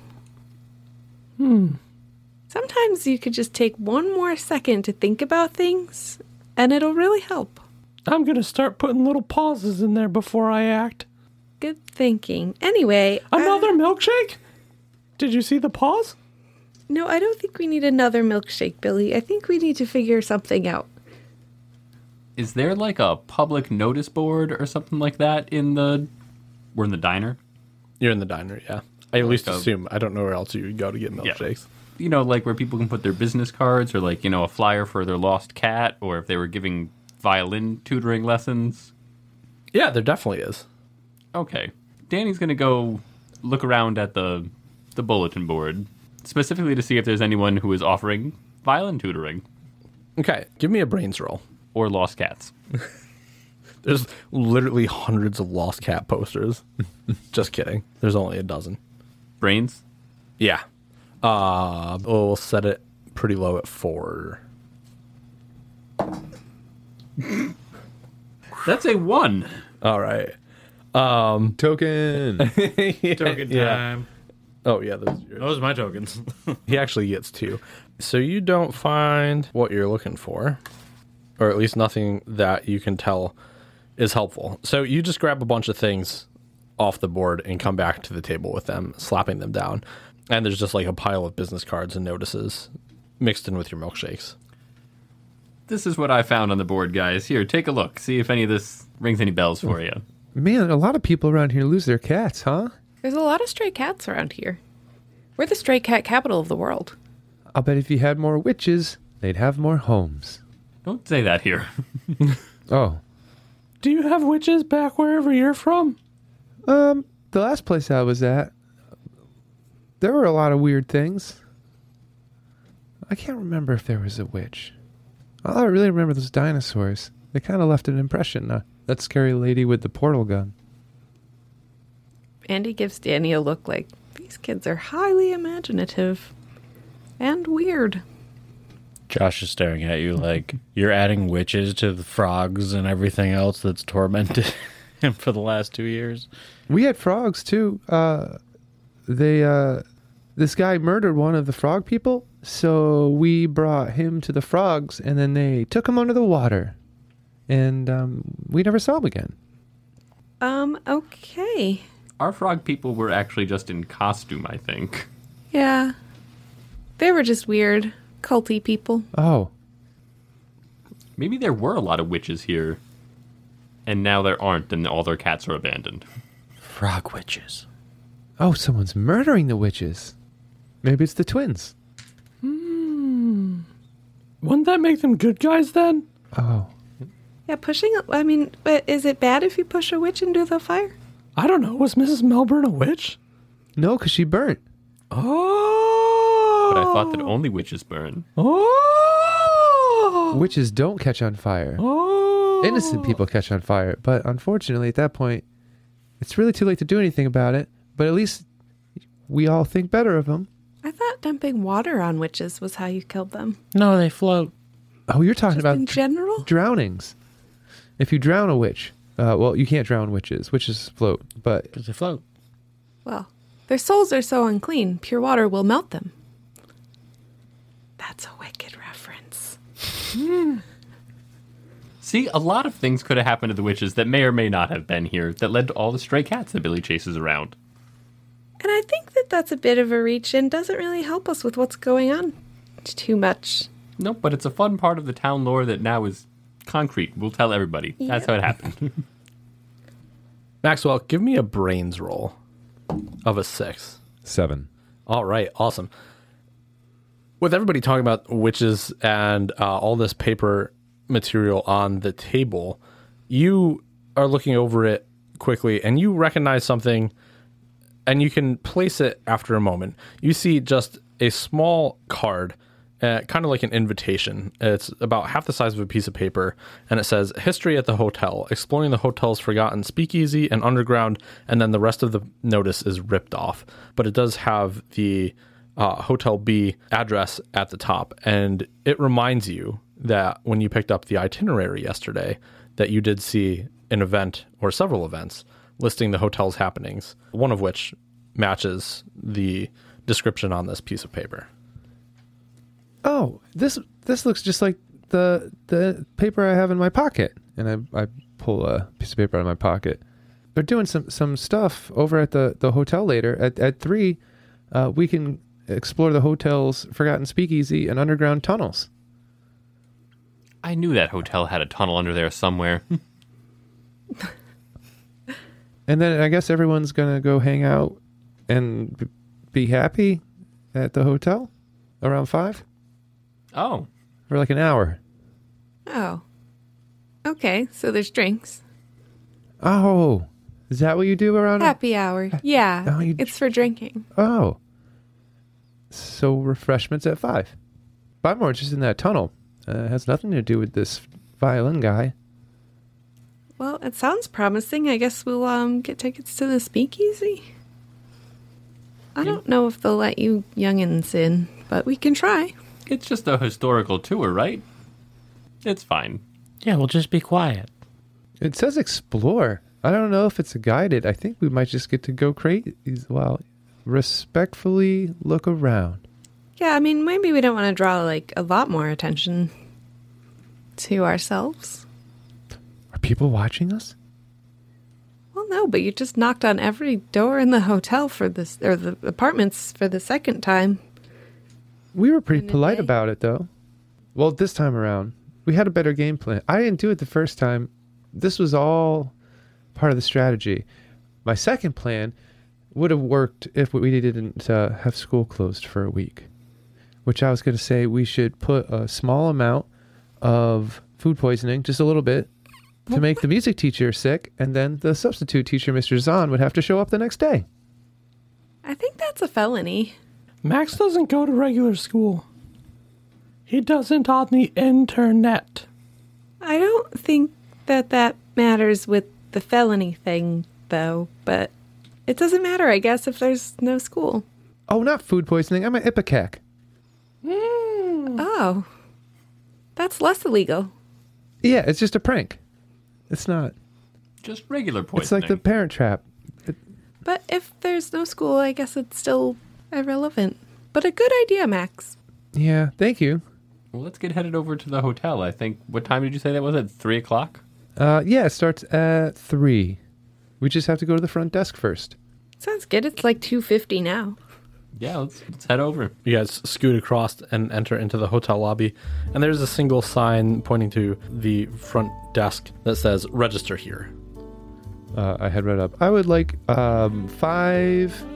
Sometimes you could just take one more second to think about things, and it'll really help. I'm going to start putting little pauses in there before I act. Good thinking. Anyway, Another milkshake? Did you see the pause? no, I don't think we need another milkshake, Billy. I think we need to figure something out. Is there like a public notice board or something like that we're in the diner? You're in the diner, yeah. I at least a- assume. I don't know where else you would go to get milkshakes. You know, like where people can put their business cards or like, you know, a flyer for their lost cat or if they were giving violin tutoring lessons. Yeah, there definitely is. Okay. Danny's going to go look around at the bulletin board, specifically to see if there's anyone who is offering violin tutoring Okay, give me a brains roll. or lost cats. There's literally hundreds of lost cat posters. Just kidding. There's only a dozen. Brains? Yeah. We'll set it pretty low at 4. That's a 1. All right. Token. Token Yeah. time. Oh, yeah. Those are yours. Those are my tokens. He actually gets 2. So you don't find what you're looking for, or at least nothing that you can tell is helpful. So you just grab a bunch of things off the board and come back to the table with them, slapping them down. And there's just like a pile of business cards and notices mixed in with your milkshakes. This is what I found on the board, guys. Here, take a look. See if any of this rings any bells for you. Man, a lot of people around here lose their cats, huh? There's a lot of stray cats around here. We're the stray cat capital of the world. I'll bet if you had more witches, they'd have more homes. Don't say that here. Oh. Do you have witches back wherever you're from? The last place I was at, there were a lot of weird things. I can't remember if there was a witch. All I really remember those dinosaurs. They kind of left an impression. That scary lady with the portal gun. Andy gives Danny a look like, these kids are highly imaginative and weird. Josh is staring at you like you're adding witches to the frogs and everything else that's tormented him for the last 2 years. We had frogs too. This guy murdered one of the frog people, so we brought him to the frogs, and then they took him under the water, and we never saw him again. Okay. Our frog people were actually just in costume, I think. Yeah. They were just weird, culty people. Oh, Maybe there were a lot of witches here, and now there aren't, and all their cats are abandoned. Frog witches. oh, someone's murdering the witches. Maybe it's the twins. Wouldn't that make them good guys then? Oh, Yeah, but is it bad if you push a witch into the fire? I don't know. Was Mrs. Melbourne a witch? no, because she burnt. Oh. But I thought that only witches burn. Oh. Witches don't catch on fire. Oh. Innocent people catch on fire, but unfortunately, at that point, it's really too late to do anything about it. But at least we all think better of them. I thought dumping water on witches was how you killed them. No, they float. Oh, you're talking Just about in general? drownings. If you drown a witch, well, you can't drown witches. Witches float, but Because they float. Well, their souls are so unclean, pure water will melt them. That's a wicked reference. See, a lot of things could have happened to the witches that may or may not have been here that led to all the stray cats that Billy chases around. And I think that that's a bit of a reach and doesn't really help us with what's going on too much. Nope, but it's a fun part of the town lore that now is concrete. We'll tell everybody. That's how it happened. Maxwell, give me a brains roll of a 6. 7. All right, awesome. With everybody talking about witches and all this paper material on the table, you are looking over it quickly and you recognize something and you can place it after a moment. You see just a small card, kind of like an invitation. It's about half the size of a piece of paper, and it says, History at the Hotel, exploring the hotel's forgotten speakeasy and underground, and then the rest of the notice is ripped off. But it does have the Hotel B address at the top, and it reminds you that when you picked up the itinerary yesterday, that you did see an event or several events listing the hotel's happenings, one of which matches the description on this piece of paper. Oh, this looks just like the paper I have in my pocket. And I pull a piece of paper out of my pocket. they're doing some stuff over at the hotel later. At 3, we can explore the hotel's forgotten speakeasy and underground tunnels. I knew that hotel had a tunnel under there somewhere. And then I guess everyone's going to go hang out and be happy at the hotel around 5 Oh, for like an hour. Oh. Okay, so there's drinks. Oh, is that what you do around? Happy hour. Yeah, Oh, you- it's for drinking. Oh. So refreshments at 5. But I'm more interested in that tunnel. It has nothing to do with this violin guy. Well, it sounds promising. I guess we'll get tickets to the speakeasy. I don't know if they'll let you youngins in, but we can try. it's just a historical tour, right? It's fine. Yeah, we'll just be quiet. It says explore. I don't know if it's a guided. I think we might just get to go crazy. Well, respectfully look around. Yeah, I mean, maybe we don't want to draw like a lot more attention to ourselves. Are people watching us? Well, no, but you just knocked on every door in the hotel for this, or the apartments for the second time. We were pretty In a polite day. about it, though. Well, this time around, we had a better game plan. I didn't do it the first time. This was all part of the strategy. My second plan would have worked if we didn't have school closed for a week, which I was going to say we should put a small amount of food poisoning, just a little bit, to make the music teacher sick, and then the substitute teacher, Mr. Zahn, would have to show up the next day. I think that's a felony. Max doesn't go to regular school. He doesn't on the internet. I don't think that matters with the felony thing, though, but it doesn't matter, I guess, if there's no school. Oh, not food poisoning. I'm an ipecac. Oh. That's less illegal. Yeah, it's just a prank. It's not. Just regular poisoning. It's like the Parent Trap. But if there's no school, I guess it's still irrelevant. But a good idea, Max. Yeah, thank you. Well, let's get headed over to the hotel. I think. What time did you say that was? At 3 o'clock? Yeah, it starts at 3. We just have to go to the front desk first. Sounds good. It's like 2:50 now. Yeah, let's head over. You guys scoot across and enter into the hotel lobby, and there's a single sign pointing to the front desk that says "Register here." I head right up. I would like 5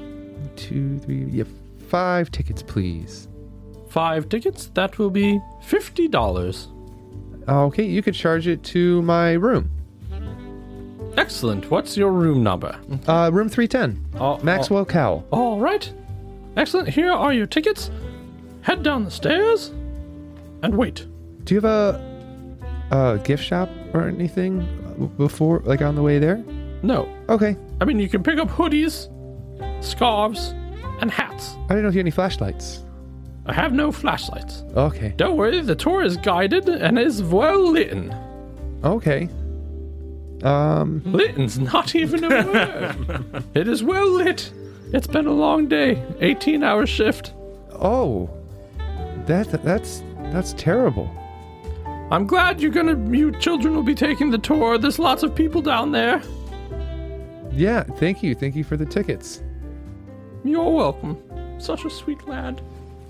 tickets, please. 5 tickets. That will be $50. Okay, you could charge it to my room. Excellent. What's your room number? Room 310. Oh, Maxwell Cowell. All right. Excellent. Here are your tickets. Head down the stairs and wait. Do you have a gift shop or anything before, like on the way there? No. Okay. I mean, you can pick up hoodies, scarves, and hats. I didn't know if you had any flashlights. I have no flashlights. Okay. Don't worry, the tour is guided and is well lit. Okay. Litten's not even a word. It is well lit. It's been a long day, 18-hour shift. Oh. That's terrible. I'm glad you children will be taking the tour. There's lots of people down there. Yeah, thank you. Thank you for the tickets. You're welcome. Such a sweet lad.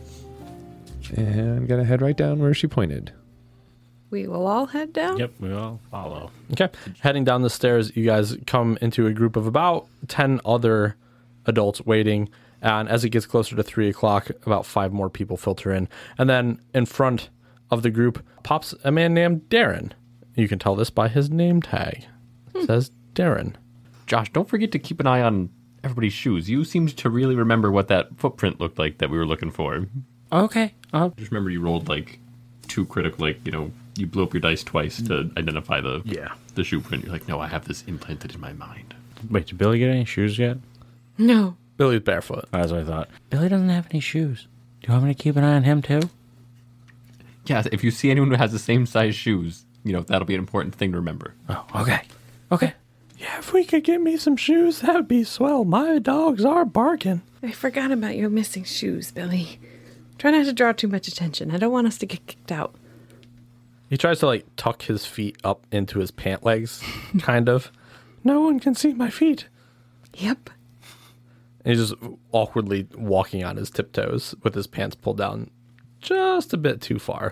And gonna head right down where she pointed. We will all head down? Yep, we all follow. Okay. Heading down the stairs, you guys come into a group of about 10 other adults waiting. And as it gets closer to 3 o'clock, about 5 more people filter in. And then in front of the group pops a man named Darren. You can tell this by his name tag. It says Darren. Josh, don't forget to keep an eye on everybody's shoes. You seemed to really remember what that footprint looked like that we were looking for. Okay. Just remember you rolled like 2 critical, like, you blew up your dice twice to identify the shoe print. You're like, no, I have this implanted in my mind. Wait, did Billy get any shoes yet? No. Billy's barefoot. That's what I thought. Billy doesn't have any shoes. Do you want me to keep an eye on him too? Yeah, if you see anyone who has the same size shoes, that'll be an important thing to remember. Oh, okay. Okay. Yeah, if we could get me some shoes, that would be swell. My dogs are barking. I forgot about your missing shoes, Billy. Try not to draw too much attention. I don't want us to get kicked out. He tries to tuck his feet up into his pant legs, kind of. no one can see my feet. Yep. And he's just awkwardly walking on his tiptoes with his pants pulled down just a bit too far.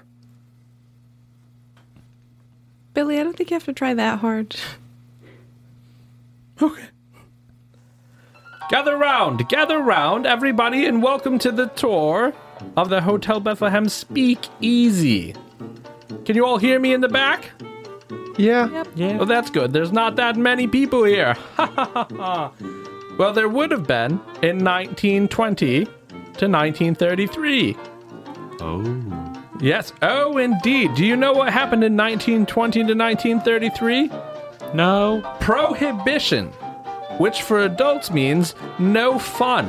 Billy, I don't think you have to try that hard. Okay. Gather round, everybody, and welcome to the tour of the Hotel Bethlehem Speakeasy. Can you all hear me in the back? Yeah. Yep. Yeah. Oh, that's good. There's not that many people here. Well, there would have been in 1920 to 1933. Oh. Yes. Oh, indeed. Do you know what happened in 1920 to 1933? No. Prohibition, which for adults means no fun.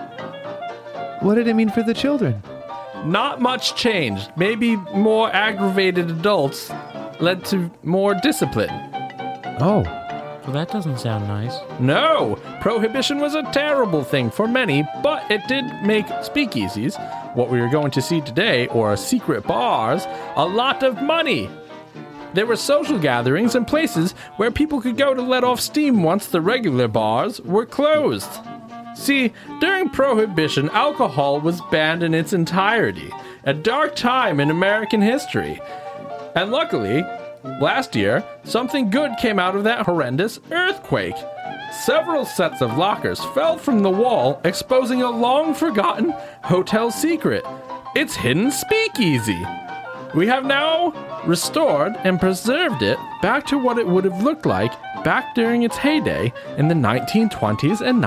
What did it mean for the children? Not much changed. Maybe more aggravated adults led to more discipline. Oh. Well, that doesn't sound nice. No, prohibition was a terrible thing for many, but it did make speakeasies, what we are going to see today, or secret bars, a lot of money. There were social gatherings and places where people could go to let off steam once the regular bars were closed. See, during Prohibition, alcohol was banned in its entirety, a dark time in American history. And luckily, last year, something good came out of that horrendous earthquake. Several sets of lockers fell from the wall, exposing a long-forgotten hotel secret, its hidden speakeasy. We have now restored and preserved it back to what it would have looked like back during its heyday in the 1920s and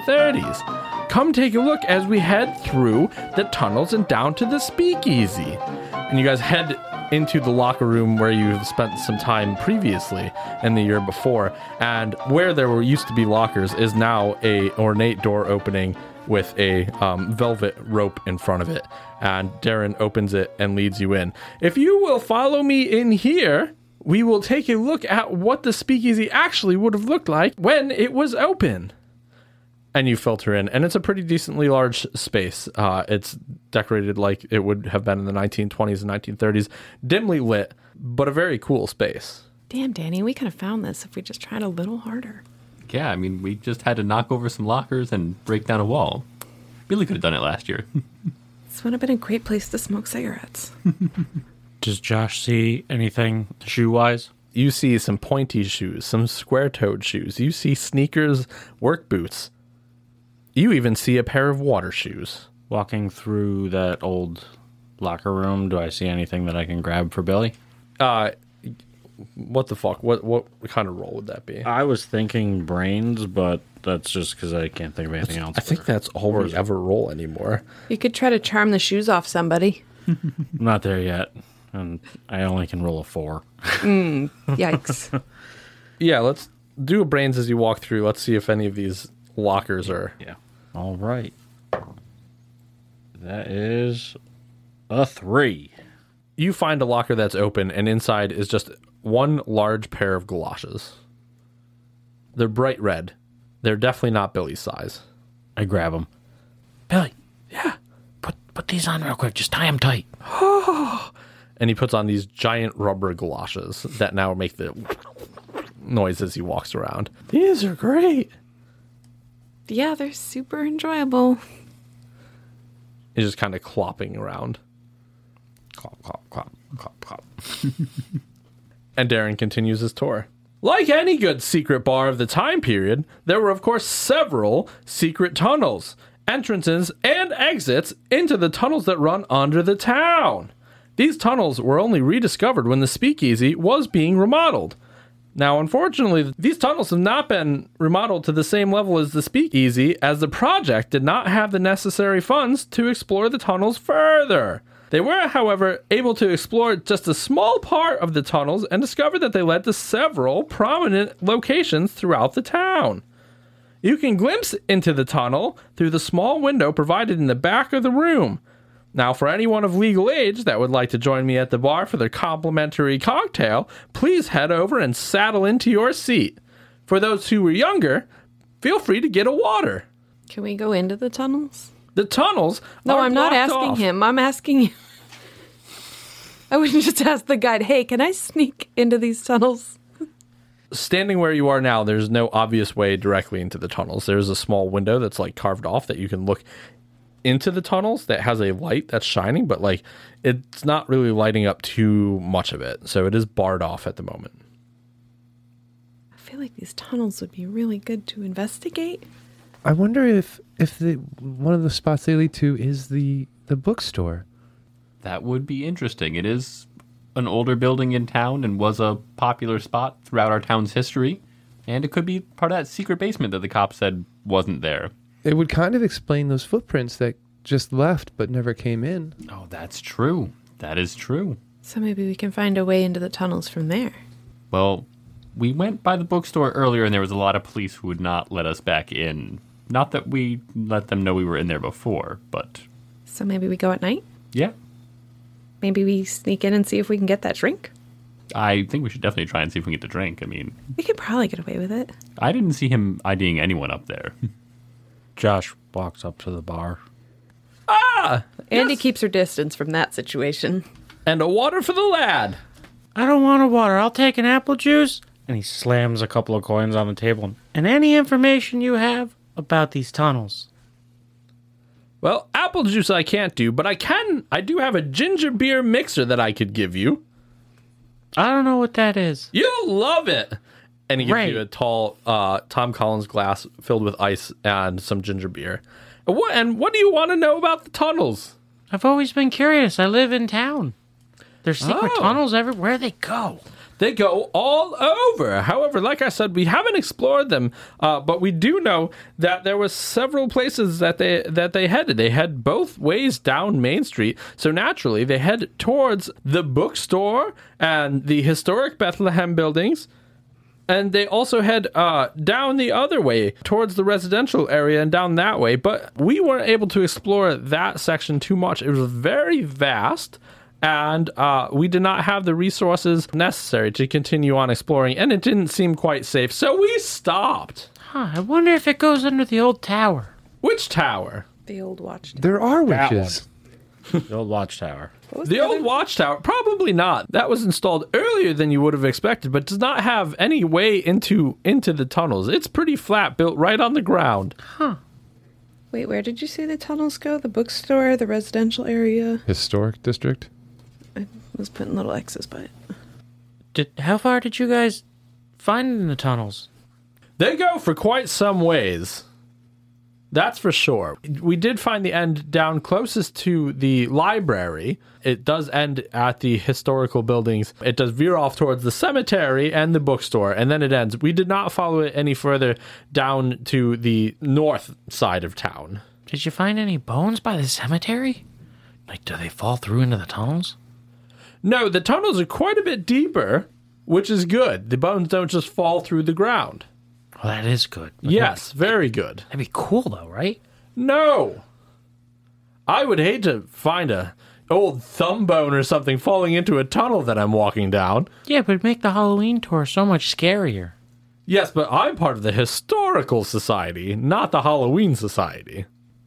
1930s. Come take a look as we head through the tunnels and down to the speakeasy. And you guys head into the locker room where you've spent some time previously in the year before, and where there used to be lockers is now a ornate door opening with a velvet rope in front of it, and Darren opens it and leads you in. If you will follow me in here, we will take a look at what the speakeasy actually would have looked like when it was open. And you filter in, and it's a pretty decently large space. It's decorated like it would have been in the 1920s and 1930s, dimly lit, but a very cool space. Damn, Danny, we could have found this if we just tried a little harder. Yeah, I mean, we just had to knock over some lockers and break down a wall. Billy could have done it last year. This would have been a great place to smoke cigarettes. Does Josh see anything shoe-wise? You see some pointy shoes, some square-toed shoes. You see sneakers, work boots. You even see a pair of water shoes. Walking through that old locker room, do I see anything that I can grab for Billy? What the fuck? What kind of roll would that be? I was thinking brains, but that's just because I can't think of anything else. I think that's all we ever roll anymore. You could try to charm the shoes off somebody. I'm not there yet, and I only can roll a 4. Yikes. Yeah, let's do a brains as you walk through. Let's see if any of these lockers are... Yeah. All right. That is a 3. You find a locker that's open, and inside is just one large pair of galoshes. They're bright red. They're definitely not Billy's size. I grab them. Billy. Yeah. Put these on real quick. Just tie them tight. And he puts on these giant rubber galoshes that now make the noise as he walks around. These are great. Yeah, they're super enjoyable. He's just kind of clopping around. Clop, clop, clop, clop, clop. And Darren continues his tour. Like any good secret bar of the time period, there were of course several secret tunnels, entrances, and exits into the tunnels that run under the town. These tunnels were only rediscovered when the speakeasy was being remodeled. Now, unfortunately, these tunnels have not been remodeled to the same level as the speakeasy, as the project did not have the necessary funds to explore the tunnels further. They were, however, able to explore just a small part of the tunnels and discovered that they led to several prominent locations throughout the town. You can glimpse into the tunnel through the small window provided in the back of the room. Now, for anyone of legal age that would like to join me at the bar for their complimentary cocktail, please head over and saddle into your seat. For those who are younger, feel free to get a water. Can we go into the tunnels? The tunnels No, are I'm not blocked asking off. him. I'm asking you. I wouldn't just ask the guide, hey, can I sneak into these tunnels? Standing where you are now, there's no obvious way directly into the tunnels. There's a small window that's like carved off that you can look into the tunnels that has a light that's shining, but like it's not really lighting up too much of it. So it is barred off at the moment. I feel like these tunnels would be really good to investigate. I wonder if one of the spots they lead to is the bookstore. That would be interesting. It is an older building in town and was a popular spot throughout our town's history. And it could be part of that secret basement that the cop said wasn't there. It would kind of explain those footprints that just left but never came in. Oh, that's true. That is true. So maybe we can find a way into the tunnels from there. Well, we went by the bookstore earlier and there was a lot of police who would not let us back in. Not that we let them know we were in there before, but... So maybe we go at night? Yeah. Maybe we sneak in and see if we can get that drink? I think we should definitely try and see if we can get the drink. I mean... We could probably get away with it. I didn't see him IDing anyone up there. Josh walks up to the bar. Andy keeps her distance from that situation. And a water for the lad. I don't want a water. I'll take an apple juice. And he slams a couple of coins on the table. And any information you have about these tunnels. Well, apple juice I can't do, but I do have a ginger beer mixer that I could give you. I don't know what that is. You'll love it. And he gives Right. you a tall Tom Collins glass filled with ice and some ginger beer. And what do you want to know about the tunnels? I've always been curious. I live in town. There's secret Oh. tunnels everywhere. Where they go? They go all over. However, like I said, we haven't explored them, but we do know that there was several places that they headed. They head both ways down Main Street, so naturally they head towards the bookstore and the historic Bethlehem buildings. And they also head down the other way towards the residential area and down that way. But we weren't able to explore that section too much. It was very vast, and we did not have the resources necessary to continue on exploring. And it didn't seem quite safe, so we stopped. Huh, I wonder if it goes under the old tower. Which tower? The old watch. There are witches. The old watchtower. The old watchtower? Probably not. That was installed earlier than you would have expected, but does not have any way into the tunnels. It's pretty flat, built right on the ground. Wait, where did you say the tunnels go? The bookstore, the residential area? Historic district? I was putting little X's by it. How far did you guys find in the tunnels? They go for quite some ways. That's for sure. We did find the end down closest to the library. It does end at the historical buildings. It does veer off towards the cemetery and the bookstore, and then it ends. We did not follow it any further down to the north side of town. Did you find any bones by the cemetery? Like, do they fall through into the tunnels? No, the tunnels are quite a bit deeper, which is good. The bones don't just fall through the ground. Well, that is good. Yes, very good. That'd be cool, though, right? No. I would hate to find a old thumb bone or something falling into a tunnel that I'm walking down. Yeah, but it'd make the Halloween tour so much scarier. Yes, but I'm part of the Historical Society, not the Halloween Society.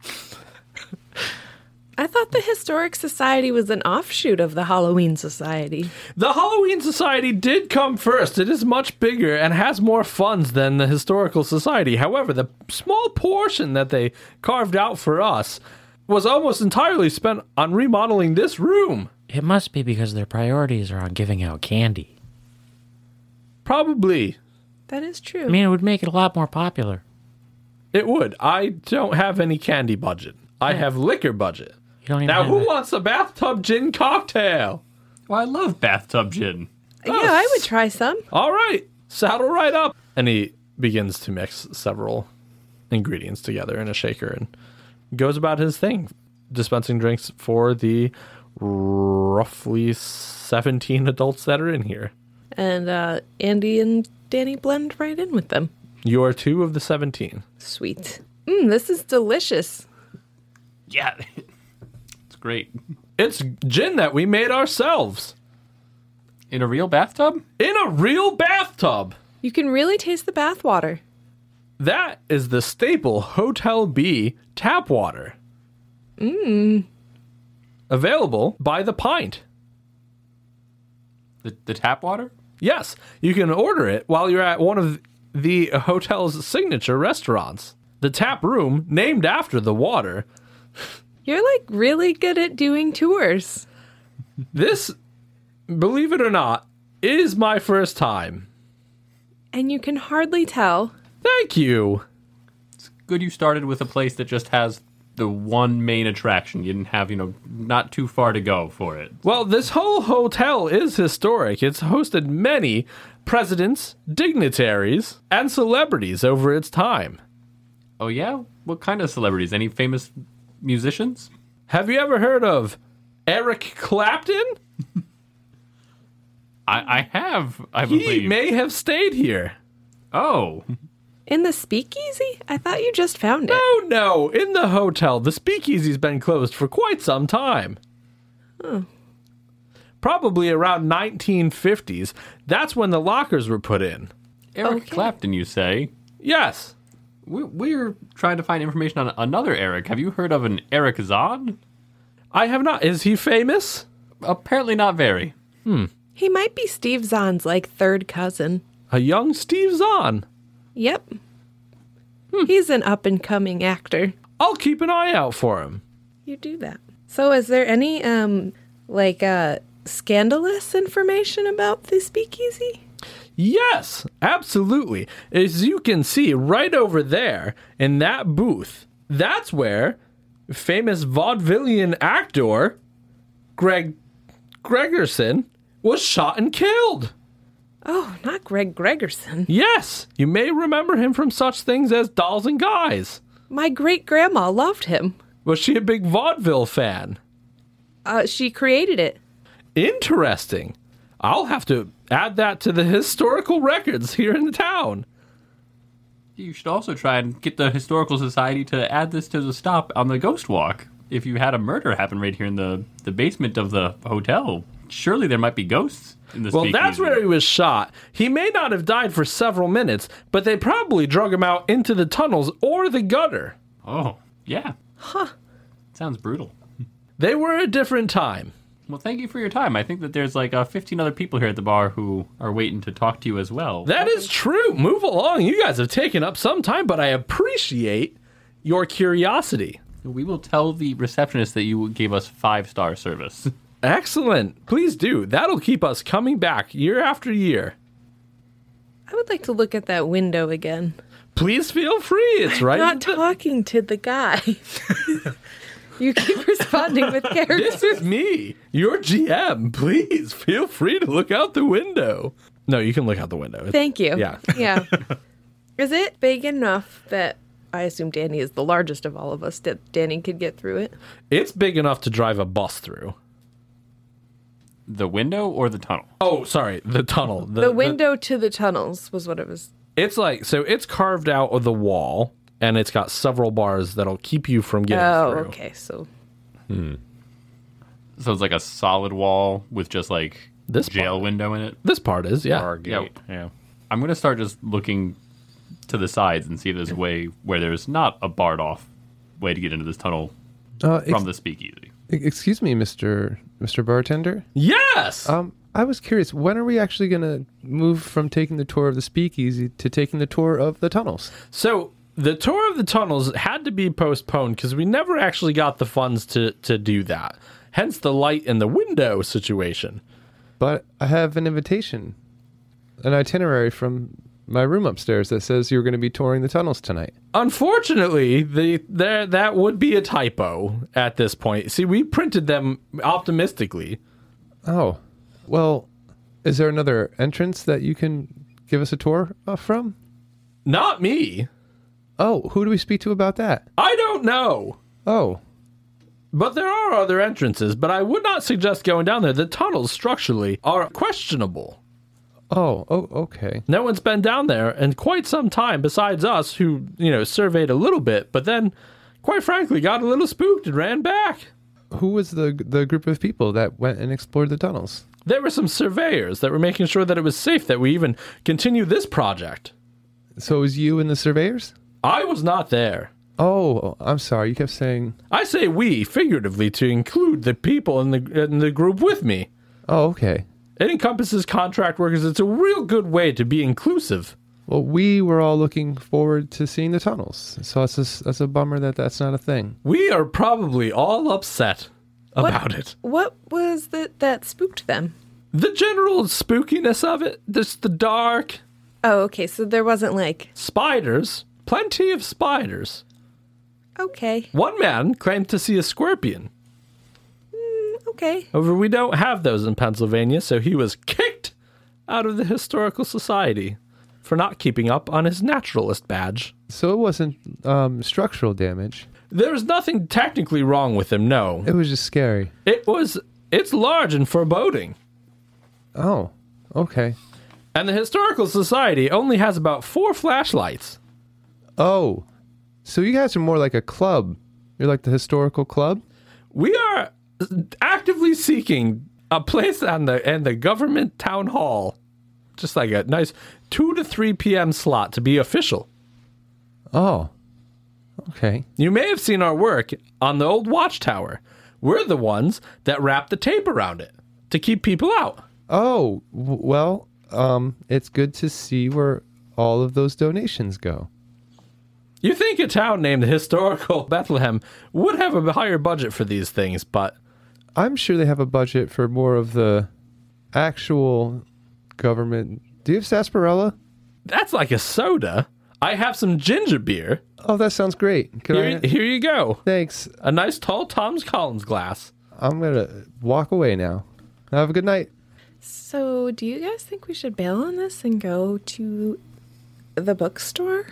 I thought the Historic Society was an offshoot of the Halloween Society. The Halloween Society did come first. It is much bigger and has more funds than the Historical Society. However, the small portion that they carved out for us was almost entirely spent on remodeling this room. It must be because their priorities are on giving out candy. Probably. That is true. I mean, it would make it a lot more popular. It would. I don't have any candy budget. I have liquor budget. You don't even Now, have who a- wants a bathtub gin cocktail? Well, I love bathtub gin. Yeah, I would try some. All right, saddle right up. And he begins to mix several ingredients together in a shaker and goes about his thing, dispensing drinks for the roughly 17 adults that are in here. And Andy and Danny blend right in with them. You are 2 of the 17. Sweet. This is delicious. Yeah. It's great. It's gin that we made ourselves In a real bathtub? in a real bathtub. You can really taste the bathwater. That is the staple Hotel B tap water. Available by the pint. The tap water? Yes, you can order it while you're at one of the hotel's signature restaurants. The tap room, named after the water. You're like really good at doing tours. This, believe it or not, is my first time. And you can hardly tell. Thank you. Good you started with a place that just has the one main attraction. You didn't have, not too far to go for it. Well, this whole hotel is historic. It's hosted many presidents, dignitaries, and celebrities over its time. Oh, yeah? What kind of celebrities? Any famous musicians? Have you ever heard of Eric Clapton? I have, I He believe. may have stayed here. Oh. In the speakeasy? I thought you just found it. No, in the hotel. The speakeasy's been closed for quite some time. Probably around 1950s. That's when the lockers were put in. Eric Okay. Clapton, you say? Yes. We're trying to find information on another Eric. Have you heard of an Eric Zahn? I have not. Is he famous? Apparently not very. He might be Steve Zahn's like third cousin. A young Steve Zahn. Yep. He's an up-and-coming actor. I'll keep an eye out for him. You do that. So is there any, scandalous information about the speakeasy? Yes, absolutely. As you can see right over there in that booth, that's where famous vaudevillian actor Greg Gregerson was shot and killed. Oh, not Greg Gregerson. Yes, you may remember him from such things as Dolls and Guys. My great-grandma loved him. Was she a big vaudeville fan? She created it. Interesting. I'll have to add that to the historical records here in the town. You should also try and get the Historical Society to add this to the stop on the Ghost Walk. If you had a murder happen right here in the basement of the hotel, surely there might be ghosts in this. Well, that's where he was shot. He may not have died for several minutes, but they probably drug him out into the tunnels or the gutter. Oh, yeah. Huh. Sounds brutal. They were a different time. Well, thank you for your time. I think that there's like 15 other people here at the bar who are waiting to talk to you as well. That is true. Move along. You guys have taken up some time, but I appreciate your curiosity. We will tell the receptionist that you gave us 5-star service. Excellent. Please do. That'll keep us coming back year after year. I would like to look at that window again. Please feel free. It's right. Not talking to the guy. You keep responding with This characters. is me, your GM. Please feel free to look out the window. No, you can look out the window. Thank you. Yeah. Yeah. Is it big enough that I assume Danny is the largest of all of us, that Danny could get through it? It's big enough to drive a bus through. The window or the tunnel? Oh, sorry, the tunnel. The window to the tunnels was what it was. It's like, so it's carved out of the wall, and it's got several bars that'll keep you from getting Oh, through. okay. So So it's like a solid wall with just like This jail part. window in it? This part is, yeah. Or a gate. Yeah. I'm going to start just looking to the sides and see if there's a way where there's not a barred off way to get into this tunnel from the speakeasy. Excuse me, Mr. Bartender. Yes! I was curious, when are we actually going to move from taking the tour of the speakeasy to taking the tour of the tunnels? So the tour of the tunnels had to be postponed because we never actually got the funds to do that. Hence the light in the window situation. But I have an invitation, an itinerary from my room upstairs that says you're going to be touring the tunnels tonight. Unfortunately, that would be a typo at this point. See, we printed them optimistically. Oh, well, is there another entrance that you can give us a tour from? Not me. Oh, who do we speak to about that? I don't know. Oh, But there are other entrances, but I would not suggest going down there. The tunnels structurally are questionable. oh, okay. No one's been down there in quite some time besides us who, surveyed a little bit, but then, quite frankly, got a little spooked and ran back. Who was the group of people that went and explored the tunnels? There were some surveyors that were making sure that it was safe that we even continue this project. So it was you and the surveyors? I was not there. Oh, I'm sorry. You kept saying... I say we, figuratively, to include the people in the group with me. Oh, okay. It encompasses contract workers. It's a real good way to be inclusive. Well, we were all looking forward to seeing the tunnels, so that's a bummer that that's not a thing. We are probably all upset about it. What was that spooked them? The general spookiness of it, the dark. Oh, okay, so there wasn't like... Spiders. Plenty of spiders. Okay. One man claimed to see a scorpion. Okay. However, we don't have those in Pennsylvania, so he was kicked out of the Historical Society for not keeping up on his naturalist badge. So it wasn't structural damage. There's nothing technically wrong with him, no. It was just scary. It's large and foreboding. Oh, okay. And the Historical Society only has about 4 flashlights. Oh, so you guys are more like a club. You're like the historical club? We are actively seeking a place in the government town hall. Just like a nice 2 to 3 p.m. slot to be official. Oh, okay. You may have seen our work on the old watchtower. We're the ones that wrap the tape around it to keep people out. Oh, well, it's good to see where all of those donations go. You think a town named Historical Bethlehem would have a higher budget for these things, but... I'm sure they have a budget for more of the actual government. Do you have sarsaparilla? That's like a soda. I have some ginger beer. Oh, that sounds great. Here you go. Thanks. A nice tall Tom's Collins glass. I'm going to walk away now. Have a good night. So, do you guys think we should bail on this and go to the bookstore?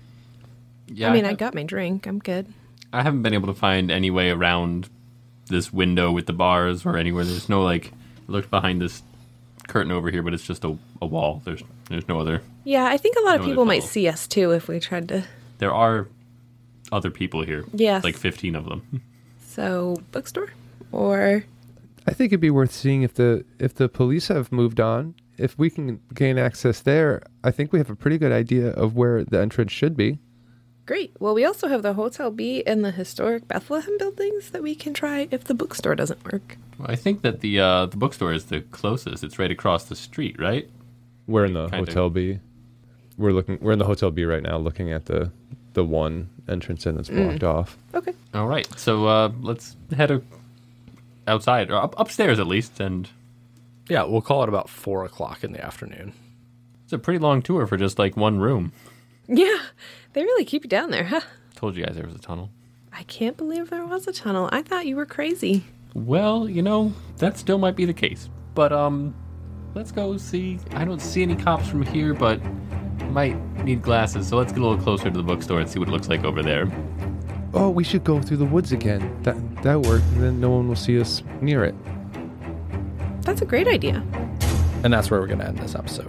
Yeah, I got my drink. I'm good. I haven't been able to find any way around this window with the bars or anywhere. There's no, like, look behind this curtain over here, but it's just a wall. There's no other. Yeah, I think a lot of No, people there's might no- see us too if we tried to. There are other people here. Yes. Like 15 of them. So, bookstore? Or. I think it'd be worth seeing if the police have moved on. If we can gain access there, I think we have a pretty good idea of where the entrance should be. Great. Well, we also have the Hotel B and the historic Bethlehem buildings that we can try if the bookstore doesn't work. Well, I think that the bookstore is the closest. It's right across the street, right? We're in the Kinda. Hotel B. We're in the Hotel B right now, looking at the one entrance in that's blocked off. Okay. All right. So let's head outside, or upstairs at least, and Yeah, we'll call it about 4 o'clock in the afternoon. it's a pretty long tour for just like one room. Yeah, they really keep you down there, huh? Told you guys there was a tunnel. I can't believe there was a tunnel. I thought you were crazy. Well, that still might be the case. But let's go see. I don't see any cops from here, but might need glasses. So let's get a little closer to the bookstore and see what it looks like over there. Oh, we should go through the woods again. That worked, and then no one will see us near it. That's a great idea. And that's where we're going to end this episode.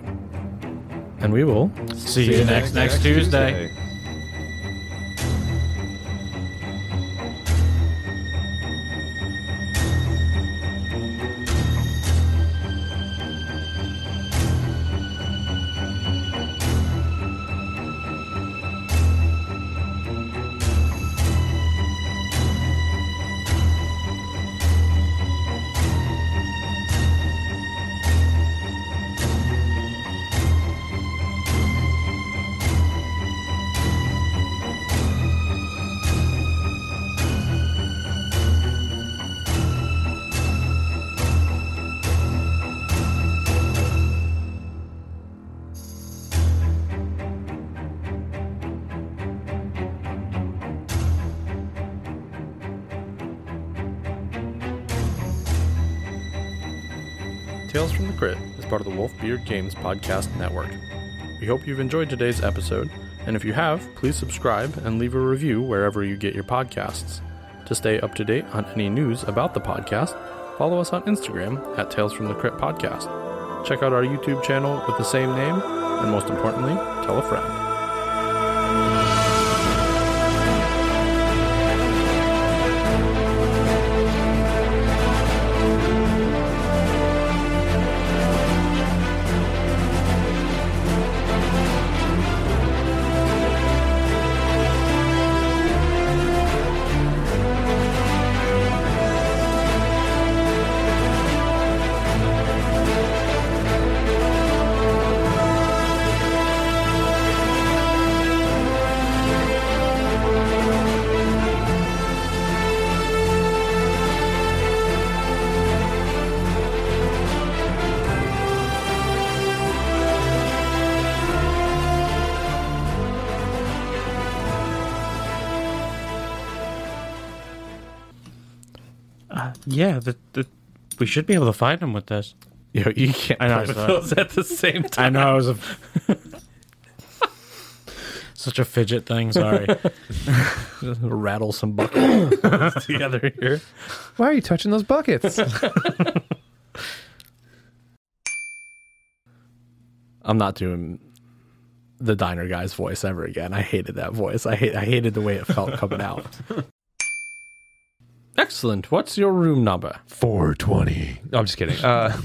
And we will See you next Tuesday. Tales from the Crypt is part of the Wolfbeard Games podcast network. We hope you've enjoyed today's episode, and if you have, please subscribe and leave a review wherever you get your podcasts. To stay up to date on any news about the podcast, follow us on Instagram at Tales from the Crypt Podcast. Check out our YouTube channel with the same name, and most importantly, tell a friend. Yeah, we should be able to find him with this. Yo, you can't I know, play with sorry. those at the same time. I know, I was such a fidget thing, sorry. Just rattle some buckets together here. Why are you touching those buckets? I'm not doing the diner guy's voice ever again. I hated that voice. I hated the way it felt coming out. Excellent. What's your room number? 420. No, I'm just kidding.